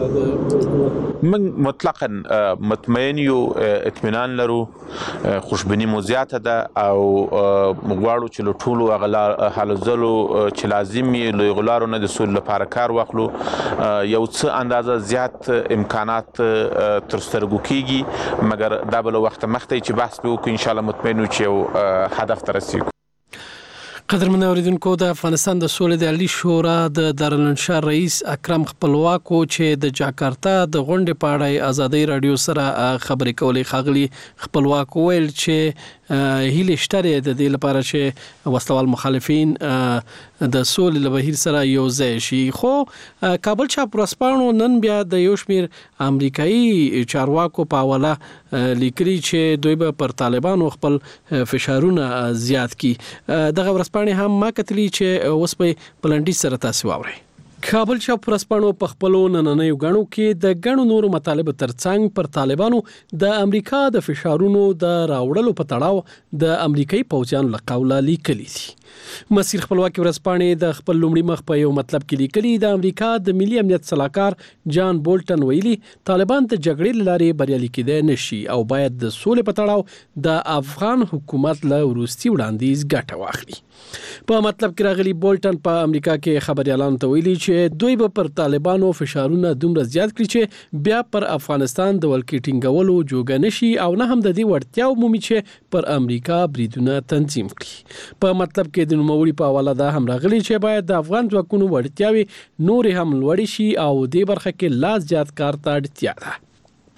S2: د
S15: موږ مطلقا مطمئن یو اطمینان لرو خوشبیني مو زیاته ده او غواړو چې له ټولو هغه هلو ځلو چې لازم وي له هغو لارو نه د سولې لپاره کار واخلو. یو څه اندازه زیات امکانات تر سترګو کیږي مګر دا بل وخت مخته چې بحث وکړو ان شاء الله مطمئن یو چې یو هدف ته رسیږو.
S2: قدرمن اوریدونکو د افغانستان د سولې د عالی شورا د دارالانشا رئیس اکرم خپلواک چې د جاکارتا د غونډې په اړه ازادي رادیو سره خبرې کولې. خاغلی خپلواک ویل چې هیله شته د دې لپاره چې وسلوال مخالفین د سولې له بهیر سره یو ځای شي. خو کابل چاپ ورځپاڼو نن بیا د یو شمیر امریکایي چارواکو په حواله لیکلي چې دوی به پر طالبانو خپل فشارونه زیات کړي. دغه ورځپاڼې هم ما کتلي چې اوس په پلانډي سره تاسو واورئ. کابل چاپ ورځپاڼو په خپلو نننیو غاڼو کې د غاڼو نورو مطالبه ترڅنګ پر طالبانو د امریکا د فشارونو د راوړلو په تړاو د امریکایي پوځیانو له قوله لیکلي دي. مسیر خپلواکي ورځپاڼې د خپل لومړي مخ په یو مطلب کې لیکلي د امریکا د ملي امنیت صلاحکار جان بولټن ویلي طالبان د جګړې لارې بریالي کېدای نشي او باید د سولې په تړاو د افغان حکومت له وروستي وړاندیز ګټه واخلي. په مطلب کې راغلي بولټن په امریکا کې خبريالانو ته ویلي چې دوی به پر طالبانو فشارونه دومره زیات کړي چې بیا پر افغانستان د ولکې ټینګولو جوګه نشي او نه هم د دې وړتیا ومومي چې پر امریکا بریدونه تنظیم کړي. په مطلب کې د نوموړي په حواله دا هم راغلي چې باید د افغان ځواکونو وړتیاوي نور هم لوړ شي او دې برخه کې لاس زیات کار ته اړتیا ده.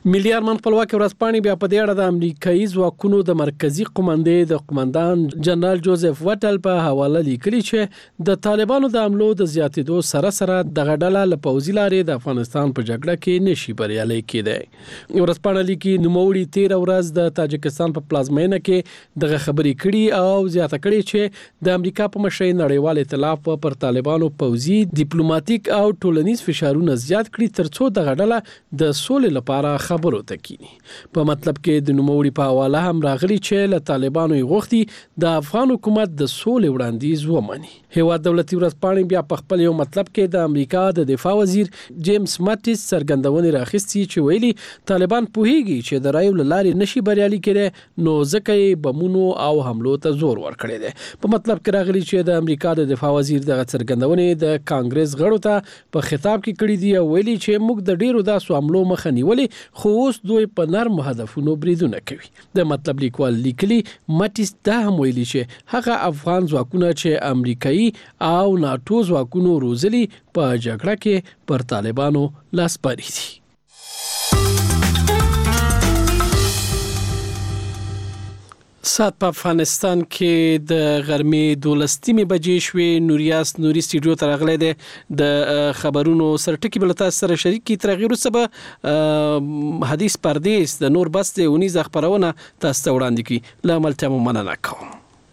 S2: ملي ارمان خپلواکي ورځپاڼې بیا په دې اړه د امریکایي ځواکونو د مرکزی قومندې د قومندان جنرال جوزف وټل په حواله لیکلي چې د طالبانو د حملو د زیاتېدو سره سره دغه ډله له پوځي لارې د افغانستان په جګړه کې نشي بریالۍ کېدی. ورځپاڼه لیکي نوموړي تیر ورځ د تاجکستان په پلازمینه کې دغه خبرې کړي او زیاته کړي چې د امریکا په مشرۍ نړیوال ائتلاف پر طالبانو پوځي ډیپلوماټیک او ټولنیز فشارونه زیات کړي ترڅو دغه ډله د سولې لپاره خبرو ته کینی. په مطلب کې د نوموړي په حواله هم راغلي چې له طالبانو غوښتي د افغان حکومت د سولې وړاندیز ومني. هیواد دولتي ورځپاڼې بیا په خپل یو مطلب کې د امریکا د دفاع وزیر جیمز ماټیس څرګندونې راخستې چې ویلي طالبان پوهیږي چې د رایو لارې نشي بریالي کېدای نو ځکه یې بمونو او حملو ته زور ورکړی دی. په مطلب کې راغلي چې د امریکا د دفاع وزیر دغه څرګندونې د کانګرس غړو ته په خطاب کې کړي دي او ویلي چې موږ د ډیرو داسو حملو مخه نیولې خو اوس دوی په نرم هدفونو بریدونه کوي. د مطلب لیکوال لیکلي ماټیس دا هم ویلي چې هغه افغان ځواکونه چې امریکایي او ناتو ځواکونو روزلي په جګړه کې پر طالبانو لاس پاري دي. سات په افغانستان کې د غرمې دولسمې بجې شوې. نوریاس نوري سټوډیو ته راغلی دی د خبرونو سرټکی بل تاسو سره شریک کی. تر غیر سبا حدیث پردیس د نور بس د ونیز خبرونه تاسو ته وړاندې کی. لامل ته مننه کوم.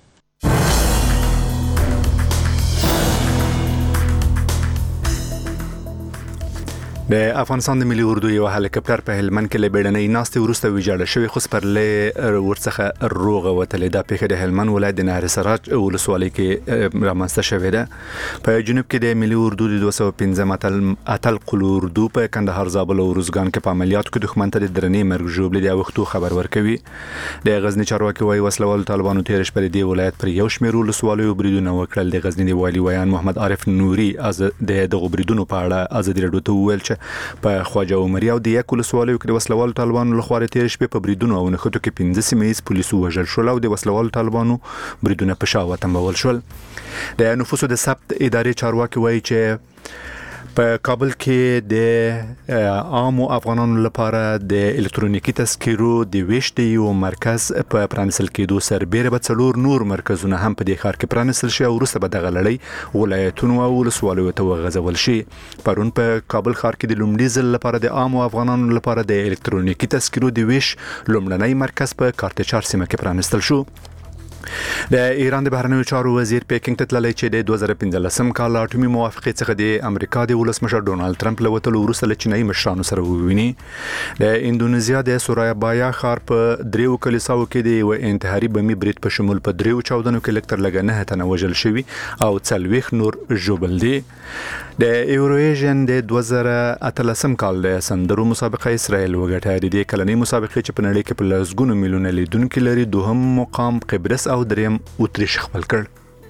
S3: د افغانستان د ملي اردو یو هلیکاپټر په هلمند کې لبیړنۍ ناستې ورسته ویجاړه شوی خو سپرلې ورڅخه روغه وتلې. دا پیښه د هلمند ولایت د نهر سراج ولسوالۍ کې رامنځته شوې ده. په جنوب کې د ملي اردو د دوه سوه پنځم اتل اتل قل اردو په کندهار زابل او روزګان کې په عملیاتو کې دښمن ته د درنې مرګ ژوبلې د وختو خبر ورکوي. د غزنی چارواکي وايي وسلوال طالبانو تیر شپه د ولایت پر یو شمېر ولسوالیو بریدونه وکړل. د غزنی د والي ویان محمد عارف نوري از د دغه بریدونو په اړه ازادي راډیو ته وویل چې په خواجه عمري او د یک ولسوالیو کې د وسلوالو طالبانو لخوا تیر شپې په بریدونو او نښتو کې پنځه سیمه ییز پولیسو وژل شول او د وسلوالو طالبانو بریدونه په شا وتمبول شول. د نفوسو د ثبت ادارې چارواکي وایي چې په کابل کې د عامو افغانانو لپاره د الکترونیکي تذکرو د ویشت یو مرکز په پرانیستل کېدو سربېره به څلور نور مرکزونه هم په دې ښار کې پرانیستل شي او وروسته به دغه لړۍ ولایتونو او ولسوالیو ته وغځول شي. پرون په کابل ښار کې د لومړي ځل لپاره د عامو افغانانو لپاره د الکترونیکي تذکرو د ویش لومړنی مرکز په کارتچار سیمه کې پرانیستل شو. د ایران د بهرنیو چارو وزیر پیکینګ ته تللی چې د دوه زره پنځلسم کال اټومي موافقې څخه د امریکا د ولسمشر ډونالد ټرمپ له وتلو وروسته له چینایي مشرانو سره وویني. د اندونیزیا د سورایابایا ښار په دریو کلیساو کې د یو انتحاري بمي برید په شمول په دریو چاودنو کې لږ تر لږه نه تنه وژل شوي او څلوېښت نور ژوبل دي. د ایوروویژن د دوه زره اتلسم کال د سندرو مسابقه اسرائیل وګټه. د دې کلنۍ مسابقې چې په نړۍ کې په لسګونو میلیونه لیدونکي لري دوهم مقام قبرس او دریم اتریش خپل کړ.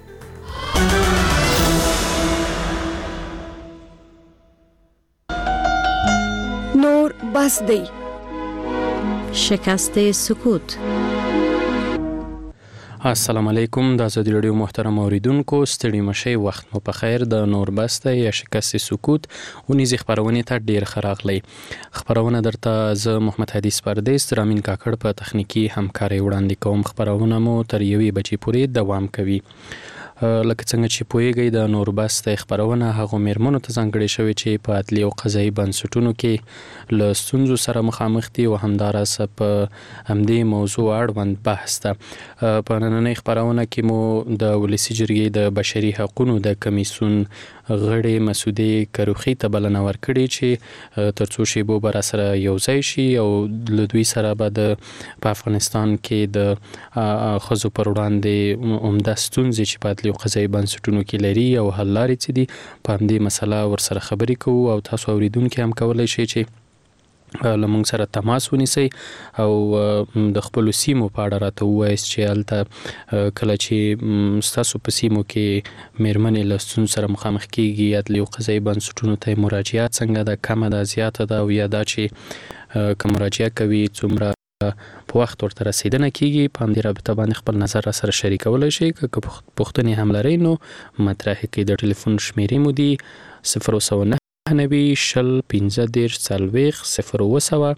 S16: نور بس دی شکست سکوت.
S17: السلام علیکم. د ازادي راډیو محترم اوریدونکو ستړي مشي وخت مو په خیر. د نور بسته یا شکست سکوت ونیزي خبرونه ته ډیر خراغلی. خبرونه درته ز محمد حدیث پردیس رامین کاکړ په تخنیکی همکاري وړاندې کوم. خبرونه مو تر یوې بجې پورې دوام کوي. لکه څنګه چې پوهیږئ د نور بسته خبرونه هغه میرمنو ته ځانګړې شوې چې په عدلي او قضایي بنسټونو کې له ستونزو سره مخامخ دي او همداراز په همدې موضوع اړوند بحث ده. په نننۍ خبرونه کې مو د ولسي جرګې د بشري حقوقو د کمیسیون غړي مسعودي کروخي ته بلنه ورکړي چې ترڅو شیبو بر سره یو ځای شي او له دوی سره به د په افغانستان کې د خزو پر وړاندې عمده ستونزې چې په عدلي او قضایي بنسټونو کې لري او حل لارې څه دي په همدې مسله ورسره خبرې کوو او تاسو اوریدونکي هم کولی شئ چې له موږ سره تماس ونیسئ او د خپلو سیمو په اړه راته ووایاست چې هلته کله چې ستاسو په سیمو کې میرمنې له ستونزو سره مخامخ کیږي عدلي او قضایي بنسټونو ته مراجعات څنګه ده، کمه ده، زیاته ده او یا دا چې که مراجعه کوي څومره په وخت ورته رسیدنه کیږي. په همدې رابطه باندې خپل نظر را سره شریکولی شئ. که پوښتنې هم لرئ نو مطرح کړئ. د ټلیفون شمیرې مو دي صفر سوه نه نوي شل پنځه دېرش څلوېښت صفر اوه سوه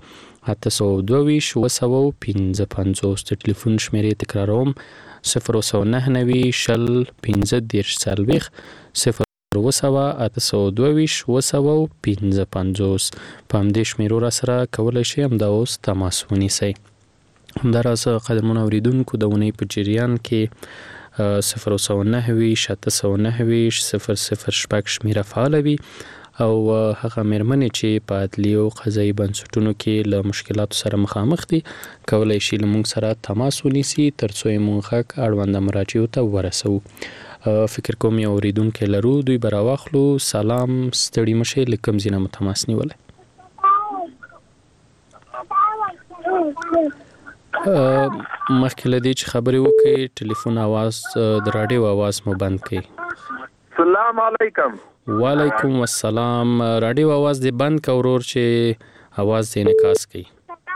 S17: اته سوه دوه ویشت اوه سوه پنځه پنځوس. د ټلیفون شمیرې تکراروم صفر اوه سوه نهه نوي شل پنځه دېرش څلوېښت صفر اوه سوه اته سوه دوه ویشت اوه سوه پنځه پنځوس. په همدې شمیرو را سره کولی شئ همدا اوس تماس ونیسئ. همداراز قدرمنو اوریدونکو د اونۍ په جریان کې صفر اوه سوه نهه ویشت اته سوه نهه ویشت صفر صفر شپږ شمیره فعاله وي او هغه مېرمنې چې په عدلي او قضایي بنسټونو کې له مشکلاتو سره مخامخ دي کولی شي له موږ سره تماس ونیسي تر څو یې موږ غږ اړونده مراجعو ته ورسوو. فکر کوم یو اوریدونکی لرو، دوی به راواخلو. سلام، ستړي مه شئ، له کوم ځای نه مو تماس نیولی؟ مخکې له دې چې خبرې وکړئ ټلیفون اواز د راډیو اواز مو بند کړئ.
S18: سلام علیکم.
S17: وعلیکم السلام. راډیو اواز دې بند کړه ورور چې اواز دې انعکاس کړي.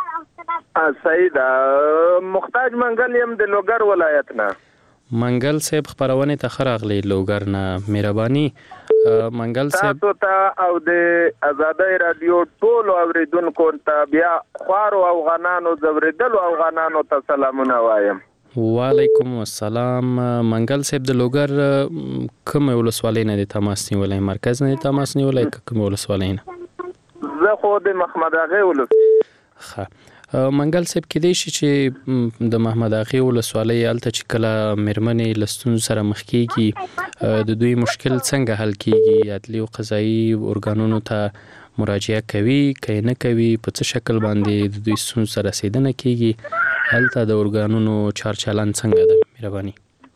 S18: صحیح ده. محتاج منګل یم د لوګر ولایت نه.
S17: منګل صاحب خبرونه ته ښه راغلی لوګر نه. مهرباني منګل صاحب
S18: تاسو ته او د آزادۍ رادیو ټولو اوریدونکو ته بیا خوارو افغانانو زوریدلو افغانانو ته سلامونه وایم.
S17: وعلیکم السلام. منګل صاحب د لوګر کوم ولسوالۍ نه د تماس نیولای؟ مرکز نه د تماس نیولای که کوم ولسوالۍ نه؟
S18: زه خو د محمد اغې ولسوالۍ.
S17: ښه منګل صاحب کېدای شي چې د محمد اغې ولسوالۍ هلته چې کله مېرمنې له ستونزو سره مخ کېږي د دوی مشکل څنګه حل کېږي؟ عدلي او قضایي ارګانونو ته مراجعه کوي که یې نه کوي؟ په څه شکل باندې د دوی ستونزو سره رسېدنه کېږي؟ هلته د ارګانونو چارچلن څنګه ده؟ مهرباني.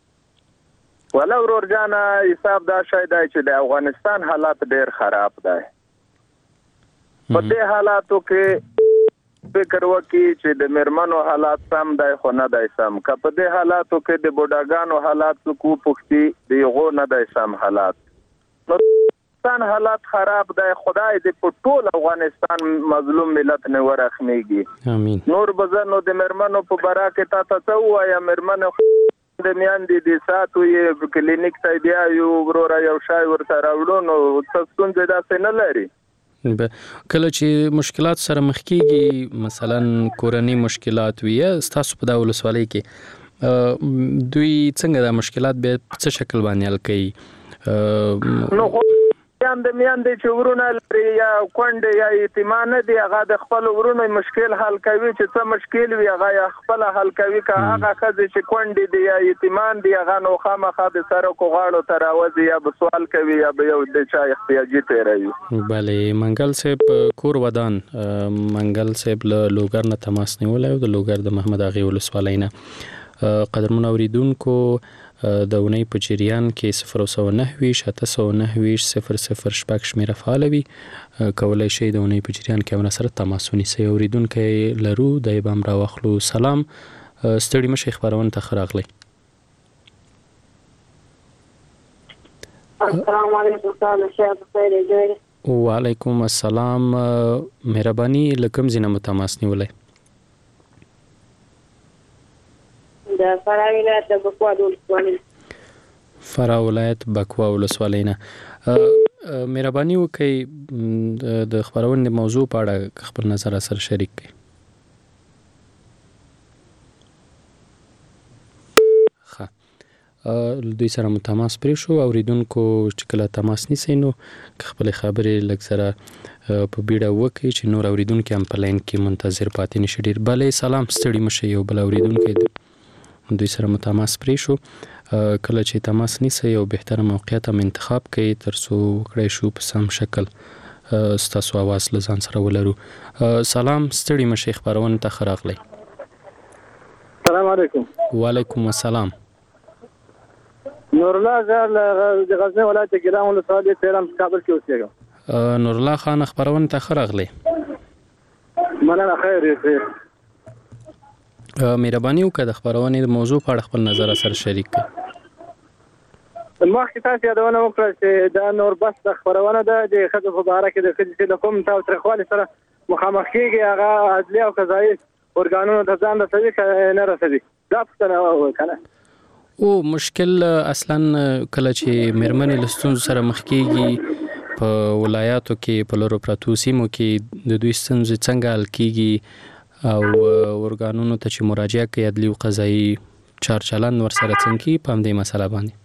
S18: ولا ورور جانه حساب دا شی دی چې د افغانستان حالات ډېر خراب دی. په دې حالاتو کې فکر وکړي چې د مېرمنو حالات سم دی خو نه دی سم. که په دې حالاتو کې د بوډاګانو حالات څوک وپوښتي د هغو نه دی سم حالات. نو افغانستان حالات خراب دی. خدای دې په ټول افغانستان مظلوم ملت نه ورحمېږي.
S17: امین.
S18: نور به زه نو د مېرمنو په باره کې تا ته څه ووایم؟ مېرمنې د میندې د ساتو یې کلینیک ته بیایو وروره یو شی ورته راوړو نو څه ستونزې داسې نه لري.
S17: کله چې مشکلات سره مخ کېږي مثلا کورنۍ مشکلات وي ستاسو په دا ولسوالۍ کې دوی څنګه دا مشکلات به څه شکل باندې حل کوي؟
S18: نو خو د میندې چې ورونه لري یا کونډې یا یتیمانه دي هغه د خپل ورونو مشکل حل کوي چې څه مشکل وي هغه یا خپل حل کوي. که هغه ښځې چې کونډې دي یا یتیمان دي هغه نو خامخا د سړکو غاړو ته راوځي یا به سوال کوي یا به یو د چا احتیاجي تېروي.
S17: بلې منګل صاحب کور ودان منګل صاحب له لوګر نه تماس نیولی او د لوګر د محمد اغې ولسوالۍ نه. قدرمنو اوریدونکو د اونۍ په جریان کې صفر اوه سوه نهه ویشت اته سوه نهه ویشت صفر صفر شپږ شمیره فعاله وي. کولی شئ د اونۍ په جریان کې همدا سره تماس ونیسئ. اوریدونکی لرو دی به هم راواخلو. سلام، ستړي مه شئ، خپرونې ته ښه راغلی.
S19: السلام علیکم. تاسو ښه بخیر؟
S17: وعلیکم السلام. مهرباني له کوم ځای نه مو تماس نیولی؟
S19: د فراه ولایت د بکوا ولسوالۍ.
S17: فراه ولایت بکوا ولسوالۍ نه. مهرباني وکړئ د خپرونې موضوع په اړه خپل نظر سره شریک کړئ. ښه، دوی سره مو تماس پرې شو. اوریدونکو چې کله تماس نیسئ نو خپلې خبرې لږ سره په بیړه وکړئ چې نور اوریدونکي هم په لاین کې منتظر پاتې نشي ډېر. بلې سلام، ستړي مه شئ. یو بل اوریدونکی دوی سره مو تماس پرې شو. کله چې تماس نیسئ یو بهتره موقعیت هم انتخاب کړئ تر څو وکړی شو په سم شکل ستاسو اواز له ځان سره ولرو. سلام، ستړي مه شئ، خپرونې ته ښه راغلی.
S4: سلام علیکم.
S17: وعلیکم السلام.
S4: نور الله زه د غزنی ولایت ګیلان ولسوالۍ سیلم کابل کې اوسېږم.
S17: نور الله خان، خپرونې ته ښه راغلی.
S4: مننه، خیر یې.
S17: مهرباني وکړه د خپرونې د موضوع په اړه خپل نظر سره شریک کړئ.
S4: مخکې تاسو یادونه وکړه چې دا نور بس د خپرونه ده د ښځو په باره کې د ښځې چې له کوم تاوتریخوالي سره مخامخ کېږي هغه عدلي او قضایي ارګانونو ته ځان رسوي که نه رسوي. دا پوښتنه وه که نه؟
S17: او مشکل اصلا کله چې مېرمنې له ستونزو سره مخ کېږي په ولایاتو کې په لورو پراتو سیمو کې د دوی ستونزې څنګه حل کیږي او ورګانونو ته چې مراجعه کوي عدلي او قضایي چار چلند ورسره څنګه کی په همدې مسله باندې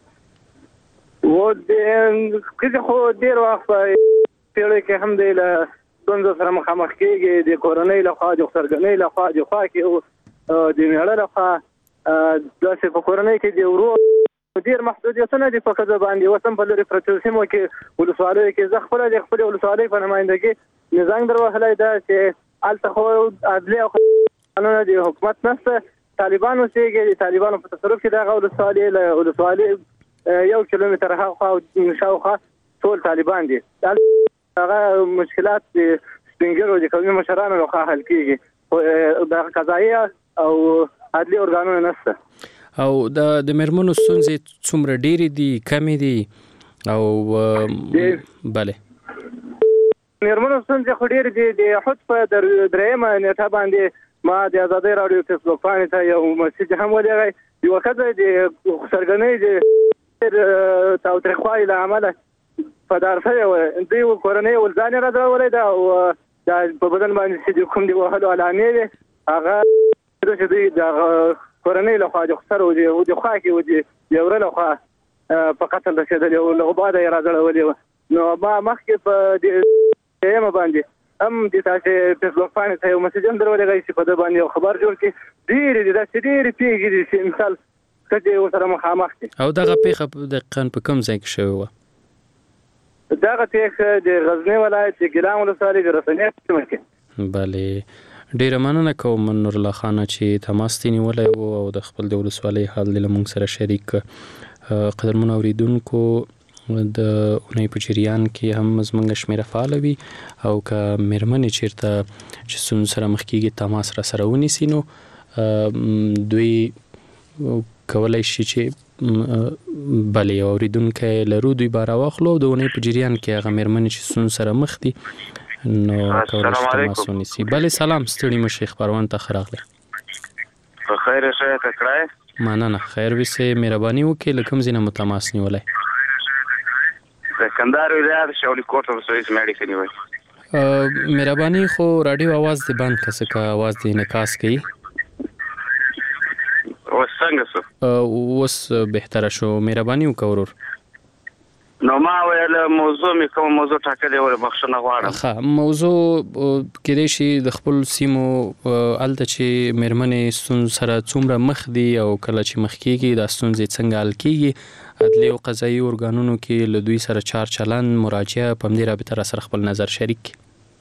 S20: و د کله خو ډیر وخت پیړۍ کې هم د ستونزو سره مخامخ کېږي د کورنۍ لخوا د خسرګنۍ لخوا د خوا کې او د میړه لخوا داسې په کورنۍ کې د ورو ډیر محدودیتونه دي په کده باندې وسم په لري پروتو سیمو کې ولسوالۍ کې زه خپل د خپل ولسوالۍ په نمائندګي نظام دروهلای دا چې الته خو عدلي او قانون د حکومت نشته طالبانو سیګي طالبانو په تصرف کې دا ولسوالۍ له ولسوالۍ یو کیلومتر هاخوا او شاوخوا ټول طالبان دي هغه مشکلات د سپینګرو د قومي مشرانو لخوا حل کیږي د قضایي او عدلي ارګانونو نشته
S17: او د د مرمنو ستونزې څومره ډېرې دي کمې دي او bale
S20: مرمنو ستونزې خو ډېرې دي د حد په درېیمه نیټه باندې ما د ازادۍ راډیو فیسبوک باندې ته یو مسیج هم ولېږی یوه ښځه د خسرګنۍ د تاوتریخوالي له امله په دار شوې وه دوی کورنۍ ولځان یې راځولی ده او دا په بدن باندې چې د کوم د وهلو علامې وې هغه چې دوی د کورنۍ لخوا د خسر و د خوا کې و د وره لخوا په قتل رسېدلې وه له غباده یې راځړولې وه نو ما مخکې په درېیمه باندې هم د تاسې فیسبوک باندې ته یو مسیج هم درولېږی چې په ده باندې یو خبر جوړ کړي ډېرې دي داسې ډېرې پېښې دي چې مثال ښځې ورسره مخامخ دي
S17: او دغه پېښه دقیقاً په کوم ځای کې شوې وه
S20: دغه پېښه د غزني ولایت د ګیلان ولسوالۍ د رسنۍ سیمه کې
S17: بلې ډېره مننه کوم نورالله خانه چې تماس دې نیولی و او د خپل د ولسوالۍ حال دې له موږ سره شریک کړه قدرمنو اورېدونکو د اونۍ په جریان کې هم زموږ شمیره فعاله وي او که مېرمنې چېرته چې ستونزو سره مخ کېږي تماس را سره ونیسي نو دوی کولای شي چې بلې اورېدونکی لرو دوی به راواخلو او د اونۍ په جریان کې هغه مېرمنې چې ستونزو سره مخ دي نو کولای شي تماس ونیسي بلې سلام ستړي مه شئ خپرونه ته ښه راغلی
S21: په خیر ښه ته کړی
S17: مننه خیر وسې مهرباني وکړئ له کوم ځای نه مو تماس نیولی
S21: د کندهار ولایت شاولي کوټ ولسوالۍ میډي کې نیولی
S17: مهرباني خو راډیو اواز دې بند کړه ځکه اواز دې انعکاس کوي
S21: اوس څنګه شو
S17: اوس بهتره شو مهرباني وکړه ورور
S21: نو ما ویل موضوع مې کوم موضوع ټاکلې وره بخښنه غواړم
S17: ښه موضوع کېدای شي د خپل سیمو هلته چې مېرمنې ستونزو سره څومره مخ دي او کله چې مخ کېږي دا ستونزې څنګه حل کېږي عدلي او قضایي ارګانونو کې له دوی سره چار چلند مراجعه په همدې رابطه را سره خپل نظر شریک کړي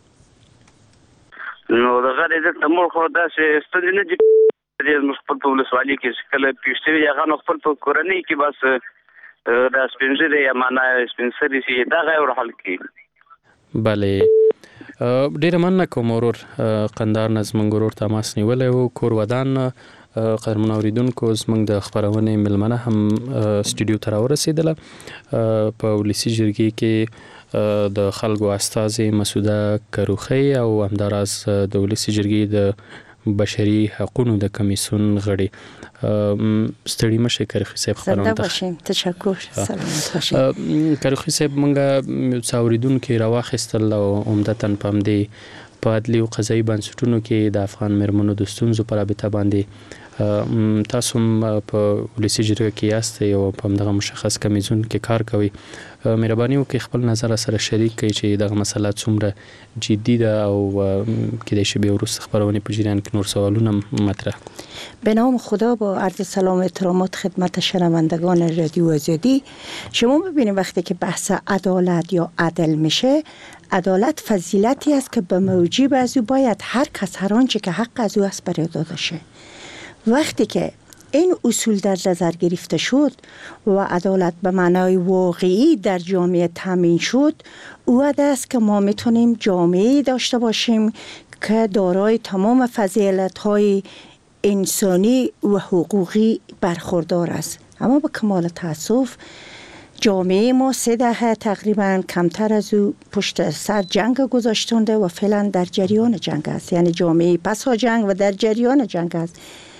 S21: نو دغه دې موږ خو داسې ستونزې نه دي د خپل په ولسوالۍ کې کله پیښ شوي هغه نو خپل په کورنۍ کې بس د سپینځري یا معنا سپینسري سي دغه ور حل کړي
S17: بلې ډېره مننه کوم ورور قندهار نه زموږ ورور تماس نیولی و کور ودان قدرمنو اورېدونکو زموږ د خپرونې مېلمنه هم سټوډیو ته راورسېدله په ولسي جرګې کې د خلکو استازي مسعوده کروخی او همداراز د ولسي جرګې د بشري حقوقو د کمیسیون غړي ستړي مشه کروخی صاحب
S22: خبرونه ته تشکر سلامت باشئ
S17: کروخی صاحب مونږه څاوریدون کې راواخستل او عمدتاً پم دی په عدلي او قضایي بنسټونو کې د افغان مېرمنو د ستونزو په رابطه باندې تاسو په ولسي جرګه کې یاستئ او په همدغه مشخص کمیسیون کې کار کوئ مهرباني وکړئ خپل نظر سره شریک کړئ چې دغه مسله څومره جدي ده او کېدای شي بیا وروسته خپرونې په جریان کې نور سوالونه مطرح
S22: به نام خدا با عرض سلام و احترامات خدمت شنوندگان رادیو آزادی شما ببینید وقتی که بحث عدالت یا عدل میشه عدالت فضیلتی است که به موجب از او باید هر کس هر آنچه که حق از او است برای داده شه وقتی که این اصول در نظر گرفته شد و عدالت به معنای واقعی در جامعه تامین شد او است که ما میتونیم جامعه داشته باشیم که دارای تمام فضیلت‌های انسانی و حقوقی برخوردار است اما به کمال تاسف جامعه ما سه دهه تقریبا کمتر از او پشت سر جنگ گذاشتنده و فعلا در جریان جنگ است یعنی جامعه پس از جنگ و در جریان جنگ است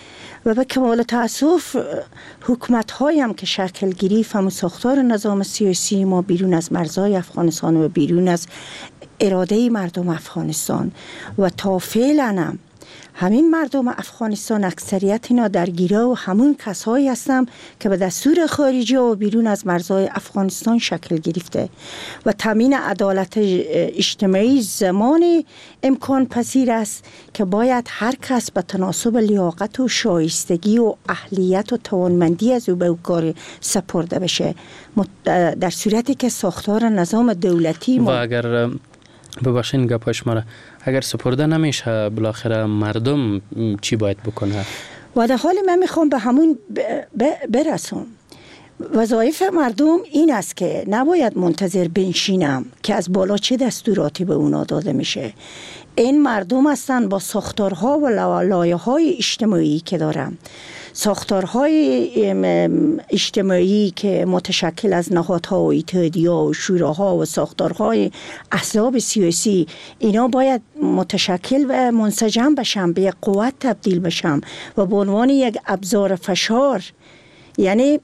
S22: و به کمال تأسف حکومت هایی هم که شکل گرفت هم ساختار نظام سیاسی ما بیرون از مرزهای افغانستان و بیرون از اراده مردم افغانستان و تا فعلا هم همین مردم افغانستان اکثریت اینا در گیره و همون کسایی هستن که به دستور خارجی و بیرون از مرزهای افغانستان شکل گرفته و تامین عدالت اجتماعی زمان امکان پذیر است که باید هر کس به تناسب لیاقت و شایستگی و اهلیت و توانمندی از او به او کار سپرده بشه، در صورتی که ساختار نظام دولتی ما
S17: و اگر ببخشین گپاش مرا اگر سپرده نمیشه بالاخره مردم چی باید بکنه؟
S22: و در حال من میخوام به همون برسم. وظایف مردم این است که نباید منتظر بنشینم که از بالا چه دستوراتی به اونا داده میشه. این مردم هستن با ساختارها و لایه‌های اجتماعی که دارن، ساختارهای اجتماعی که متشکل از نهادها و اتحادیه‌ها و شوراها و ساختارهای احزاب سیاسی، اینا باید متشکل و منسجم بشن، به یک قوت تبدیل بشن و به عنوان یک ابزار فشار، یعنی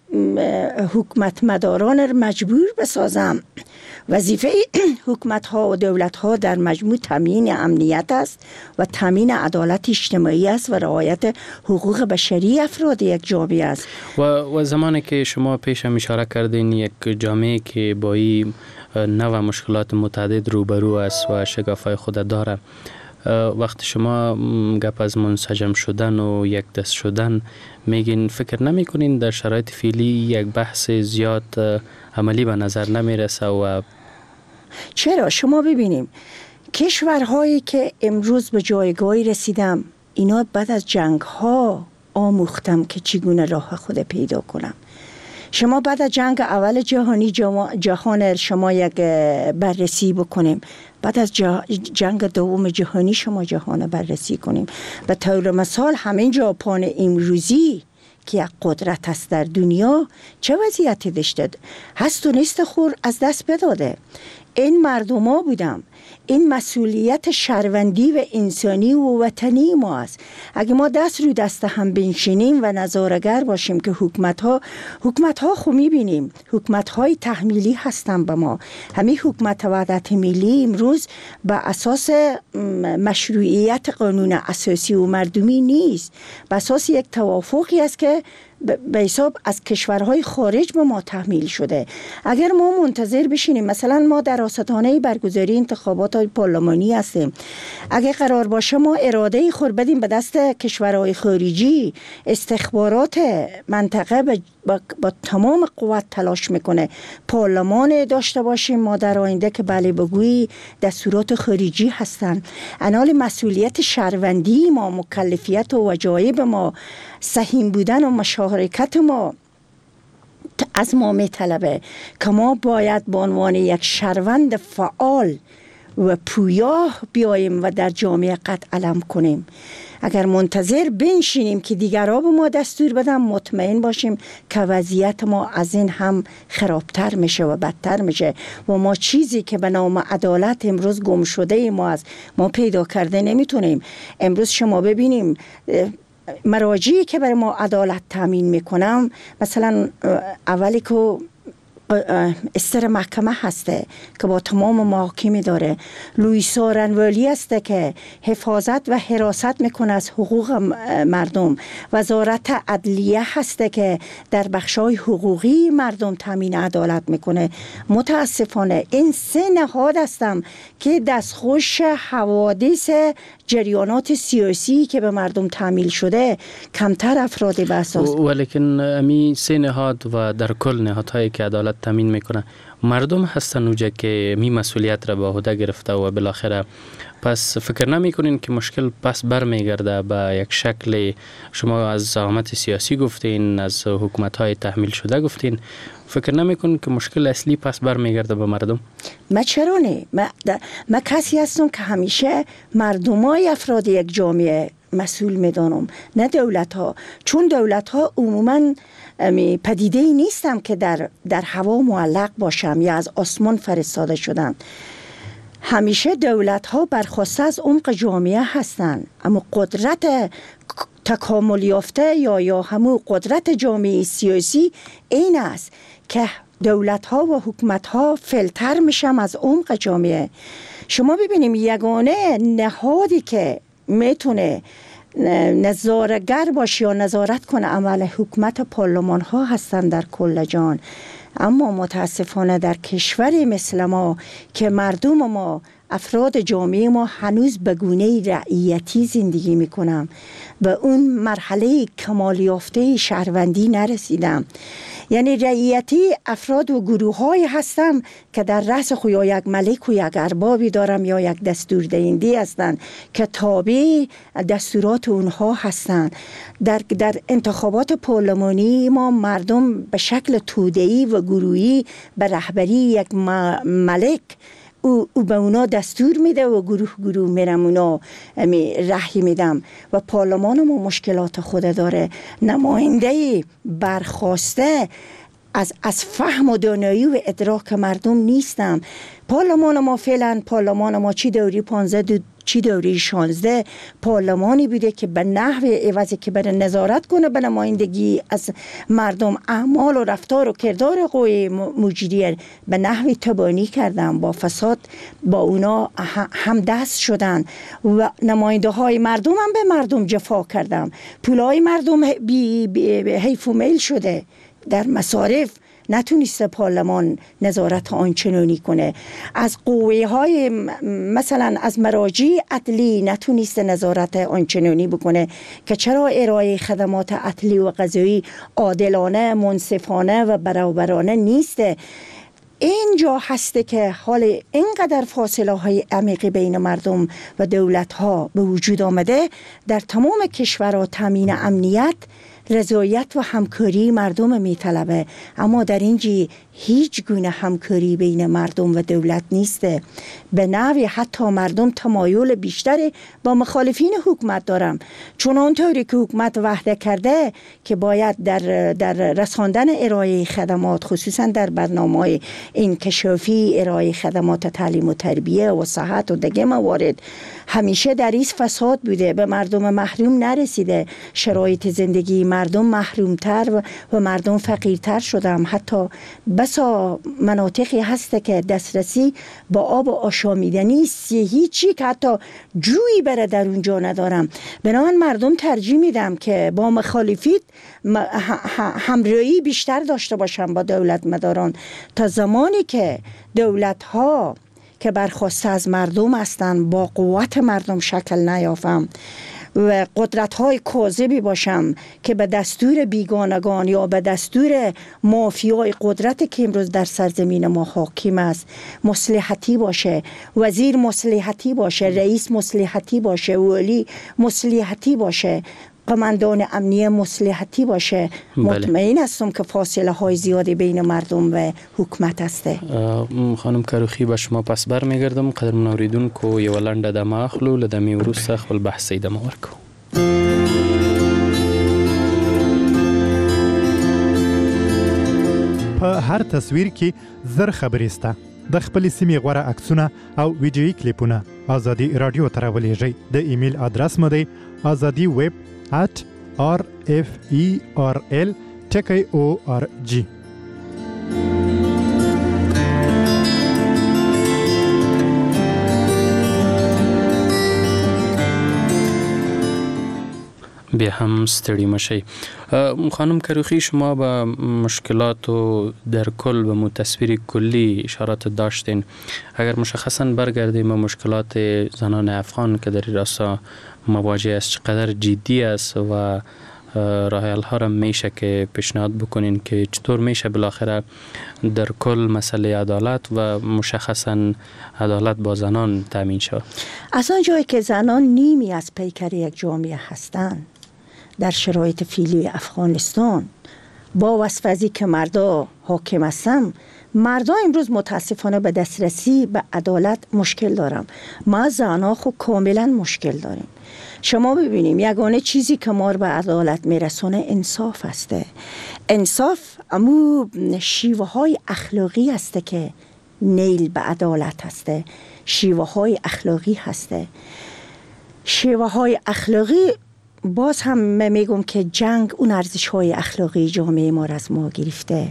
S22: حکومت مداران را مجبور بسازم. وظیفه حکومت ها و دولت ها در مجموع تامین امنیت است و تامین عدالت اجتماعی است و رعایت حقوق بشری افراد یک جامعه است.
S17: و و زمانی که شما پیش هم اشاره کردین یک جامعه که با این نوع مشکلات متعدد روبرو است و شگافای خود داره، وقتی شما گپ از منسجم شدن و یک دست شدن میگین، فکر نمی کنین در شرایط فعلی یک بحث زیاد عملی به نظر نمی رسه؟ و
S22: چرا؟ شما ببینیم کشورهایی که امروز به جایگاهی رسیدم، اینا بعد از جنگ ها آموختم که چگونه راه خود پیدا کنم. شما بعد از جنگ اول جهانی جهان شما یک بررسی بکنیم، بعد از جنگ دوم جهانی شما جهان بررسی کنیم. به طور مثال همین ژاپن امروزی که یک قدرت است در دنیا چه وضعیتی داشته؟ هست و نیست خور از دست بداده. این مردم ها بودم. این مسئولیت شهروندی و انسانی و وطنی ما است. اگه ما دست رو دست هم بنشینیم و نظاره‌گر باشیم که حکومت ها حکومت ها خو میبینیم حکومت های تحمیلی هستن به ما. همین حکومت وحدت ملی امروز به اساس مشروعیت قانون اساسی و مردمی نیست، به اساس یک توافقی است که به حساب از کشورهای خارج به ما تحمیل شده. اگر ما منتظر بشینیم، مثلا ما در آستانه برگزاری انتخابات پارلمانی هستیم، اگر قرار باشه ما اراده خود بدیم به دست کشورهای خارجی، استخبارات منطقه با, با, با تمام قوت تلاش میکنه پارلمان داشته باشیم ما در آینده که بله بگویی دستورات خارجی هستن. انال مسئولیت شهروندی ما، مکلفیت و وجایب ما، سهیم بودن و مشارکت ما از ما میطلبه که ما باید به عنوان یک شهروند فعال و پویا بیاییم و در جامعه قد علم کنیم. اگر منتظر بنشینیم که دیگرها به ما دستور بدن، مطمئن باشیم که وضعیت ما از این هم خرابتر میشه و بدتر میشه و ما چیزی که به نام عدالت امروز گم شده ما از ما پیدا کرده نمیتونیم. امروز شما ببینیم مراجعی که برای ما عدالت تامین میکنم، مثلا اولی که استر محکمه هسته که با تمام محاکم داره، لوئیسا رنوالی هسته که حفاظت و حراست میکنه از حقوق مردم، وزارت عدلیه هسته که در بخشای حقوقی مردم تامین عدالت میکنه. متاسفانه این سه نهاد هستم که دستخوش حوادث جریانات سیاسی که به مردم تحمیل شده کمتر افراد به اساس،
S17: ولیکن امی سه نهاد و در کل نهادهایی که عدالت تامین میکنه مردم هستن اونجا که می مسئولیت را به عهده گرفته و بالاخره پس فکر نمی کنین که مشکل پس برمیگرده به یک شکل؟ شما از زعامت سیاسی گفتین، از حکومت های تحمیل شده گفتین، فکر نمی کنین که مشکل اصلی پس برمیگرده به مردم؟
S22: ما چرا نه؟ ما, ما کسی هستم که همیشه مردمای افراد یک جامعه مسئول میدانم، نه دولت ها، چون دولت ها عموما پدیده ای نیستم که در, در هوا معلق باشم یا از آسمان فرستاده شدن. همیشه دولت ها برخواسته از عمق جامعه هستند، اما قدرت تکامل یافته یا یا همون قدرت جامعه سیاسی این است که دولت ها و حکومت ها فیلتر میشن از عمق جامعه. شما ببینیم یگانه نهادی که میتونه نظارتگر باشه یا نظارت کنه عمل حکومت پارلمان ها هستن در کل جان. اما متاسفانه در کشوری مثل ما که مردم ما، افراد جامعه ما هنوز به گونه رعیتی زندگی میکنم و اون مرحله کمال یافته شهروندی نرسیدم. یعنی رعیتی افراد و گروه های هستم که در رأس خو یا یک ملک و یک اربابی دارم یا یک دستور دهنده هستند که تابع دستورات اونها هستند. در در انتخابات پارلمانی ما مردم به شکل توده‌ای و گروهی به رهبری یک ملک او, او به اونا دستور میده و گروه گروه میرم اونا رهی میدم و پارلمان ما مشکلات خود داره. نماینده برخواسته از از فهم و دانایی و ادراک مردم نیستم. پارلمان ما فعلا پارلمان ما چی دوری پانزده چی دوری شانزده پارلمانی بوده که به نحو عوضی که بره نظارت کنه به نمایندگی از مردم اعمال و رفتار و کردار قوی مجریه به نحوی تبانی کردن، با فساد با اونا هم دست شدن و نماینده های مردم هم به مردم جفا کردن. پولای مردم بی, بی, بی حیف و میل شده. در مصارف نتونسته پارلمان نظارت آنچنانی کنه. از قوه های مثلا از مراجع عدلی نتونسته نظارت آنچنانی بکنه که چرا ارائه خدمات عدلی و قضایی عادلانه، منصفانه و برابرانه نیسته. اینجا هسته که حال اینقدر فاصله های عمیقی بین مردم و دولت ها به وجود آمده. در تمام کشورها تامین امنیت، رضایت و همکاری مردم میطلبه، اما در اینجی هیچ گونه همکاری بین مردم و دولت نیسته. به نحوی حتی مردم تمایل بیشتری با مخالفین حکومت دارم، چون اونطوری که حکومت وعده کرده که باید در در رساندن ارائه خدمات، خصوصا در برنامه‌های انکشافی ارائه خدمات تعلیم و تربیه و صحت و دیگه موارد، همیشه در این فساد بوده، به مردم محروم نرسیده. شرایط زندگی مردم محرومتر و, و مردم فقیرتر شدن. حتی بسا مناطقی هسته که دسترسی با آب و آشامیدنی هیچی که حتی جویی بره در اونجا ندارم. بنابراین مردم ترجیح میدم که با مخالفیت همراهی بیشتر داشته باشم با دولت مداران، تا زمانی که دولت ها که برخواسته از مردم هستند با قوت مردم شکل نیافم و قدرت های کاذبی باشم که به دستور بیگانگان یا به دستور مافیای قدرت که امروز در سرزمین ما حاکم است مصلحتی باشه، وزیر مصلحتی باشه، رئیس مصلحتی باشه، ولی مصلحتی باشه، قماندان امنیه مصلحتی باشه، مطمئن هستم که فاصله های زیادی بین مردم و حکومت هسته.
S17: خانم کروخی به شما پس بر میگردم. قدر منوریدون که یو لنډه دمه اخلو لدمی وروسته خپل بحث ادامه ورکو.
S11: په هر تصویر کې زر خبرې سته. د خپل سیمې غوره عکسونه او ویډیویي کلیپونه ازادي رادیو ته راولېږئ. د ایمیل ادرس مو دی ازادي ویب at r f e r l ټکی او ار جی.
S17: بیا هم ستړي مشي. خانم کروخی، شما به مشکلات و در کل به تصویر کلی اشارات داشتین. اگر مشخصا برگردیم به مشکلات زنان افغان که در راستا مواجه است چقدر جدی است و راه حل ها را میشه که پیشنهاد بکنین که چطور میشه بالاخره در کل مسئله عدالت و مشخصا عدالت با زنان تامین شود؟
S22: از آن جایی که زنان نیمی از پیکر یک جامعه هستند در شرایط فعلی افغانستان، با وصفی که مردا حاکم هستند، مردا امروز متاسفانه به دسترسی به عدالت مشکل دارم. ما زنها خود کاملا مشکل داریم. شما ببینیم یگانه چیزی که ما به عدالت میرسونه انصاف هسته. انصاف امو شیوه های اخلاقی هسته که نیل به عدالت هسته. شیوه های اخلاقی هسته. شیوه های اخلاقی باز هم میگم که جنگ اون ارزش های اخلاقی جامعه ما را از ما گرفته.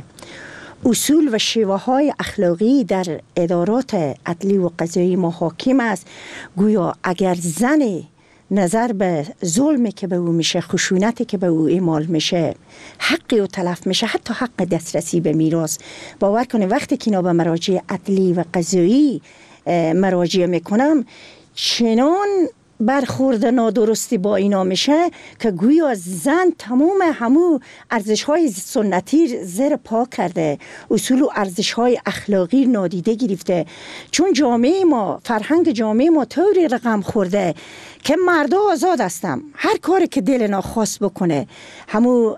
S22: اصول و شیوه های اخلاقی در ادارات عدلی و قضایی ما حاکم است. گویا اگر زن نظر به ظلمی که به او میشه، خشونتی که به او اعمال میشه، حقی او تلف میشه، حتی حق دسترسی به میراث، باور کنه وقتی که اینا به مراجع عدلی و قضایی مراجعه میکنم چنان برخورد نادرستی با اینا میشه که گویا زن تمام همو ارزش های سنتی زیر پا کرده، اصول و ارزش های اخلاقی نادیده گرفته. چون جامعه ما، فرهنگ جامعه ما طوری رقم خورده که مردا آزاد هستم، هر کاری که دل ناخواست بکنه. همو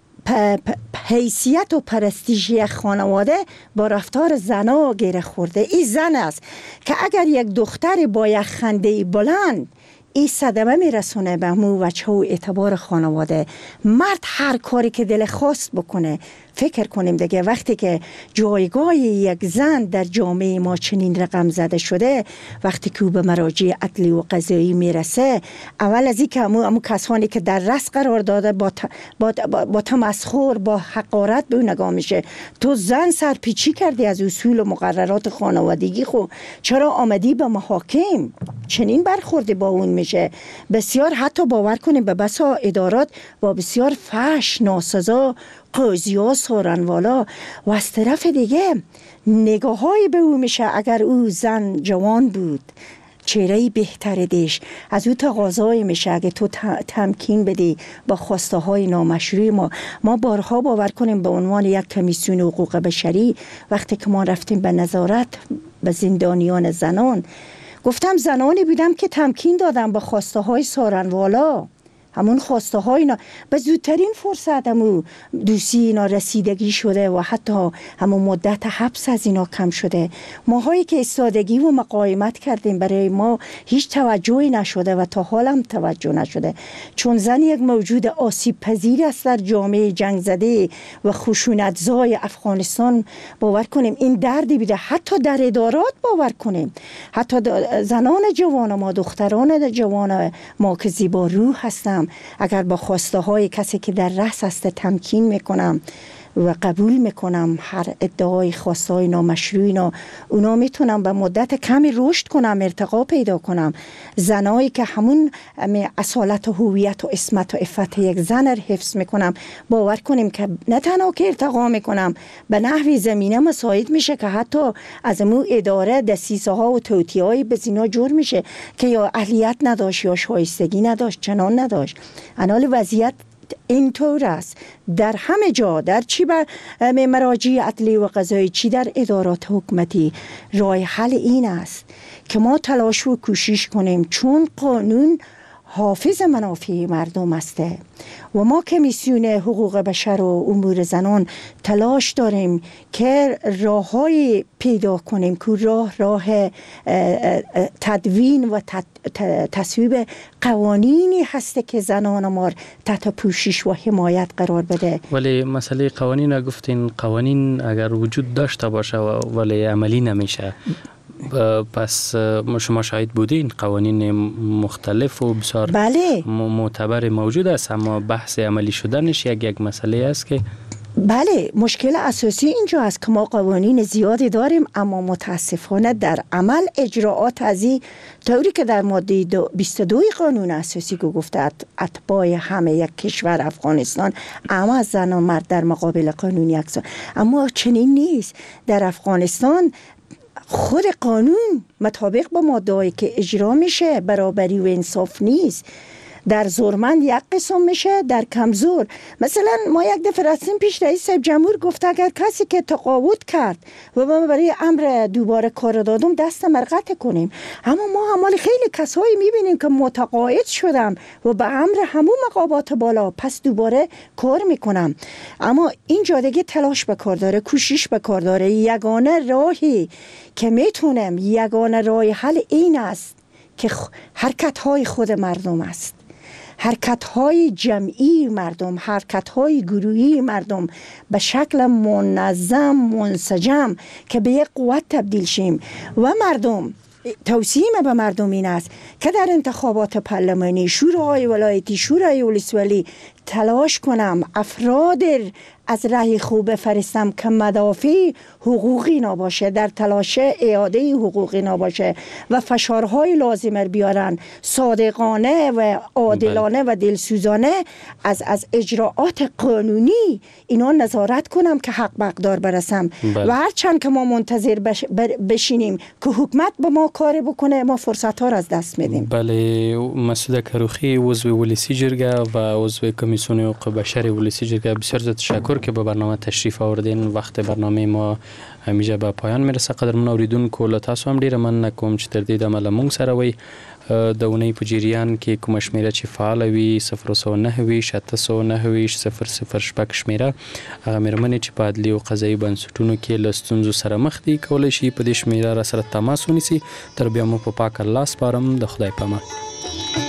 S22: پ- پ- حیثیت و پرستیژ خانواده با رفتار زنا گره خورده. این زن است که اگر یک دختر با یک خنده بلند این صدمه میرسونه به همون وجه و اعتبار خانواده. مرد هر کاری که دل خواست بکنه. فکر کنیم دیگه وقتی که جایگاه یک زن در جامعه ما چنین رقم زده شده، وقتی که او به مراجع عدلی و قضایی میرسه، اول از این که همون همون کسانی که در رأس قرار داده با, ت... با... با... با تمسخر، با حقارت به اون نگاه میشه. تو زن سرپیچی کردی از اصول و مقررات خانوادگی، خو چرا آمدی به محاکم؟ چنین برخورده با اون میشه. بسیار حتی باور کنیم به بسا ادارات با بسیار فحش، ناسزا، قاضی ها، سارنوالا و از طرف دیگه نگاه های به او میشه. اگر او زن جوان بود، چهره بهتر دیش، از او تقاضای میشه اگه تو تمکین بدی با خواسته های نامشروع ما. ما بارها باور کنیم به عنوان یک کمیسیون حقوق بشری وقتی که ما رفتیم به نظارت به زندانیان زنان، گفتم زنانی بودم که تمکین دادم با خواسته های سارنوالا، همون خواسته های اینا به زودترین فرصت همون دوسی اینا رسیدگی شده و حتی همون مدت حبس از اینا کم شده. ماهایی که استادگی و مقاومت کردیم برای ما هیچ توجهی نشده و تا حال هم توجه نشده، چون زن یک موجود آسیب پذیر است در جامعه جنگ زده و خشونتزای افغانستان. باور کنیم این دردی بیده حتی در ادارات، باور کنیم حتی زنان جوان ما، دختران جوان ما که زیبا روح هستن، اگر با خواسته های کسی که در رأس است تمکین میکنم و قبول میکنم هر ادعای خواسته های نامشروع اینا، اونا میتونم به مدت کمی رشد کنم، ارتقا پیدا کنم. زنایی که همون اصالت و هویت و عصمت و عفت یک زن رو حفظ میکنم، باور کنیم که نه تنها که ارتقا میکنم، به نحوی زمینه مساعد میشه که حتی از مو اداره دسیسه ها و توطئه های به زینا جور میشه که یا اهلیت نداشت یا شایستگی نداشت، چنان نداشت. انال وضعیت اینطور است در همه جا، در چی بر مراجع عدلی و قضایی، چی در ادارات حکومتی. راه حل این است که ما تلاش و کوشش کنیم، چون قانون حافظ منافع مردم است و ما کمیسیون حقوق بشر و امور زنان تلاش داریم که راههای پیدا کنیم که راه راه تدوین و تصویب قوانینی هست که زنان ما تحت پوشش و حمایت قرار بده.
S17: ولی مسئله قوانین گفتین، قوانین اگر وجود داشته باشه ولی عملی نمیشه، پس شما شاهد بودین قوانین مختلف و بسیار
S22: بله
S17: معتبر موجود است، اما بحث عملی شدنش یک یک مسئله است که
S22: بله مشکل اساسی اینجا است که ما قوانین زیادی داریم اما متاسفانه در عمل اجراعات از این طوری که در ماده بیست و دو قانون اساسی که گفته اتباع همه یک کشور افغانستان اما از زن و مرد در مقابل قانون یکسان، اما چنین نیست. در افغانستان خود قانون مطابق با ماده‌ای که اجرا میشه برابری و انصاف نیست. در زورمند یک قسم میشه، در کمزور. مثلا ما یک دفعه رفتیم پیش رئیس جمهور، گفت اگر کسی که تقاعد کرد و ما برای امر دوباره کار دادم دست مرقت کنیم. اما ما همال خیلی کسایی میبینیم که متقاعد شدن و به امر همون مقامات بالا پس دوباره کار میکنم. اما اینجا دیگه تلاش بکار داره، کوشش بکار داره. یگانه راهی که میتونم، یگانه راه حل این است که حرکت‌های خود مردم است، حرکت‌های جمعی مردم، حرکت‌های گروهی مردم به شکل منظم منسجم که به یک قوت تبدیل شیم و مردم توصیه به مردم این است که در انتخابات پارلمانی، شورای ولایتی، شورای ولسوالی تلاش کنم افراد از راه خوب بفرستم که مدافع حقوقی نباشه، در تلاش اعاده حقوقی نباشه و فشارهای لازم بیارن، صادقانه و عادلانه و دلسوزانه از از اجراعات قانونی اینا نظارت کنم که حق به اقدار برسم. بله. و هرچند که ما منتظر بش بشینیم که حکومت به ما کار بکنه، ما فرصت ها را از دست میدیم.
S17: بله. مسعود کروخی، عضو ولسی جرگه و عضو کمیسیون حقوق بشر ولسی جرگه، بسیار زیاد تشکر که به برنامه تشریف آوردین. وقت برنامه ما همیشه به پایان میرسه. قدرمن اوریدونکو، له تاسو هم ډیره مننه کوم چې تر دې دمه له موږ سره وئ. د اونۍ په جریان کې کومه شمیره چې فعاله وي صفر سوه نهه ویشت اته سوه نهه ویشت صفر صفر شپږ شمیره، هغه مېرمنې چې په عدلي او قضایي بنسټونو کې له ستونزو سره مخ دي کولی شي په دې شمیره را سره تماس ونیسي. تر بیا مو په پاک الله سپارم. د خدای په امان.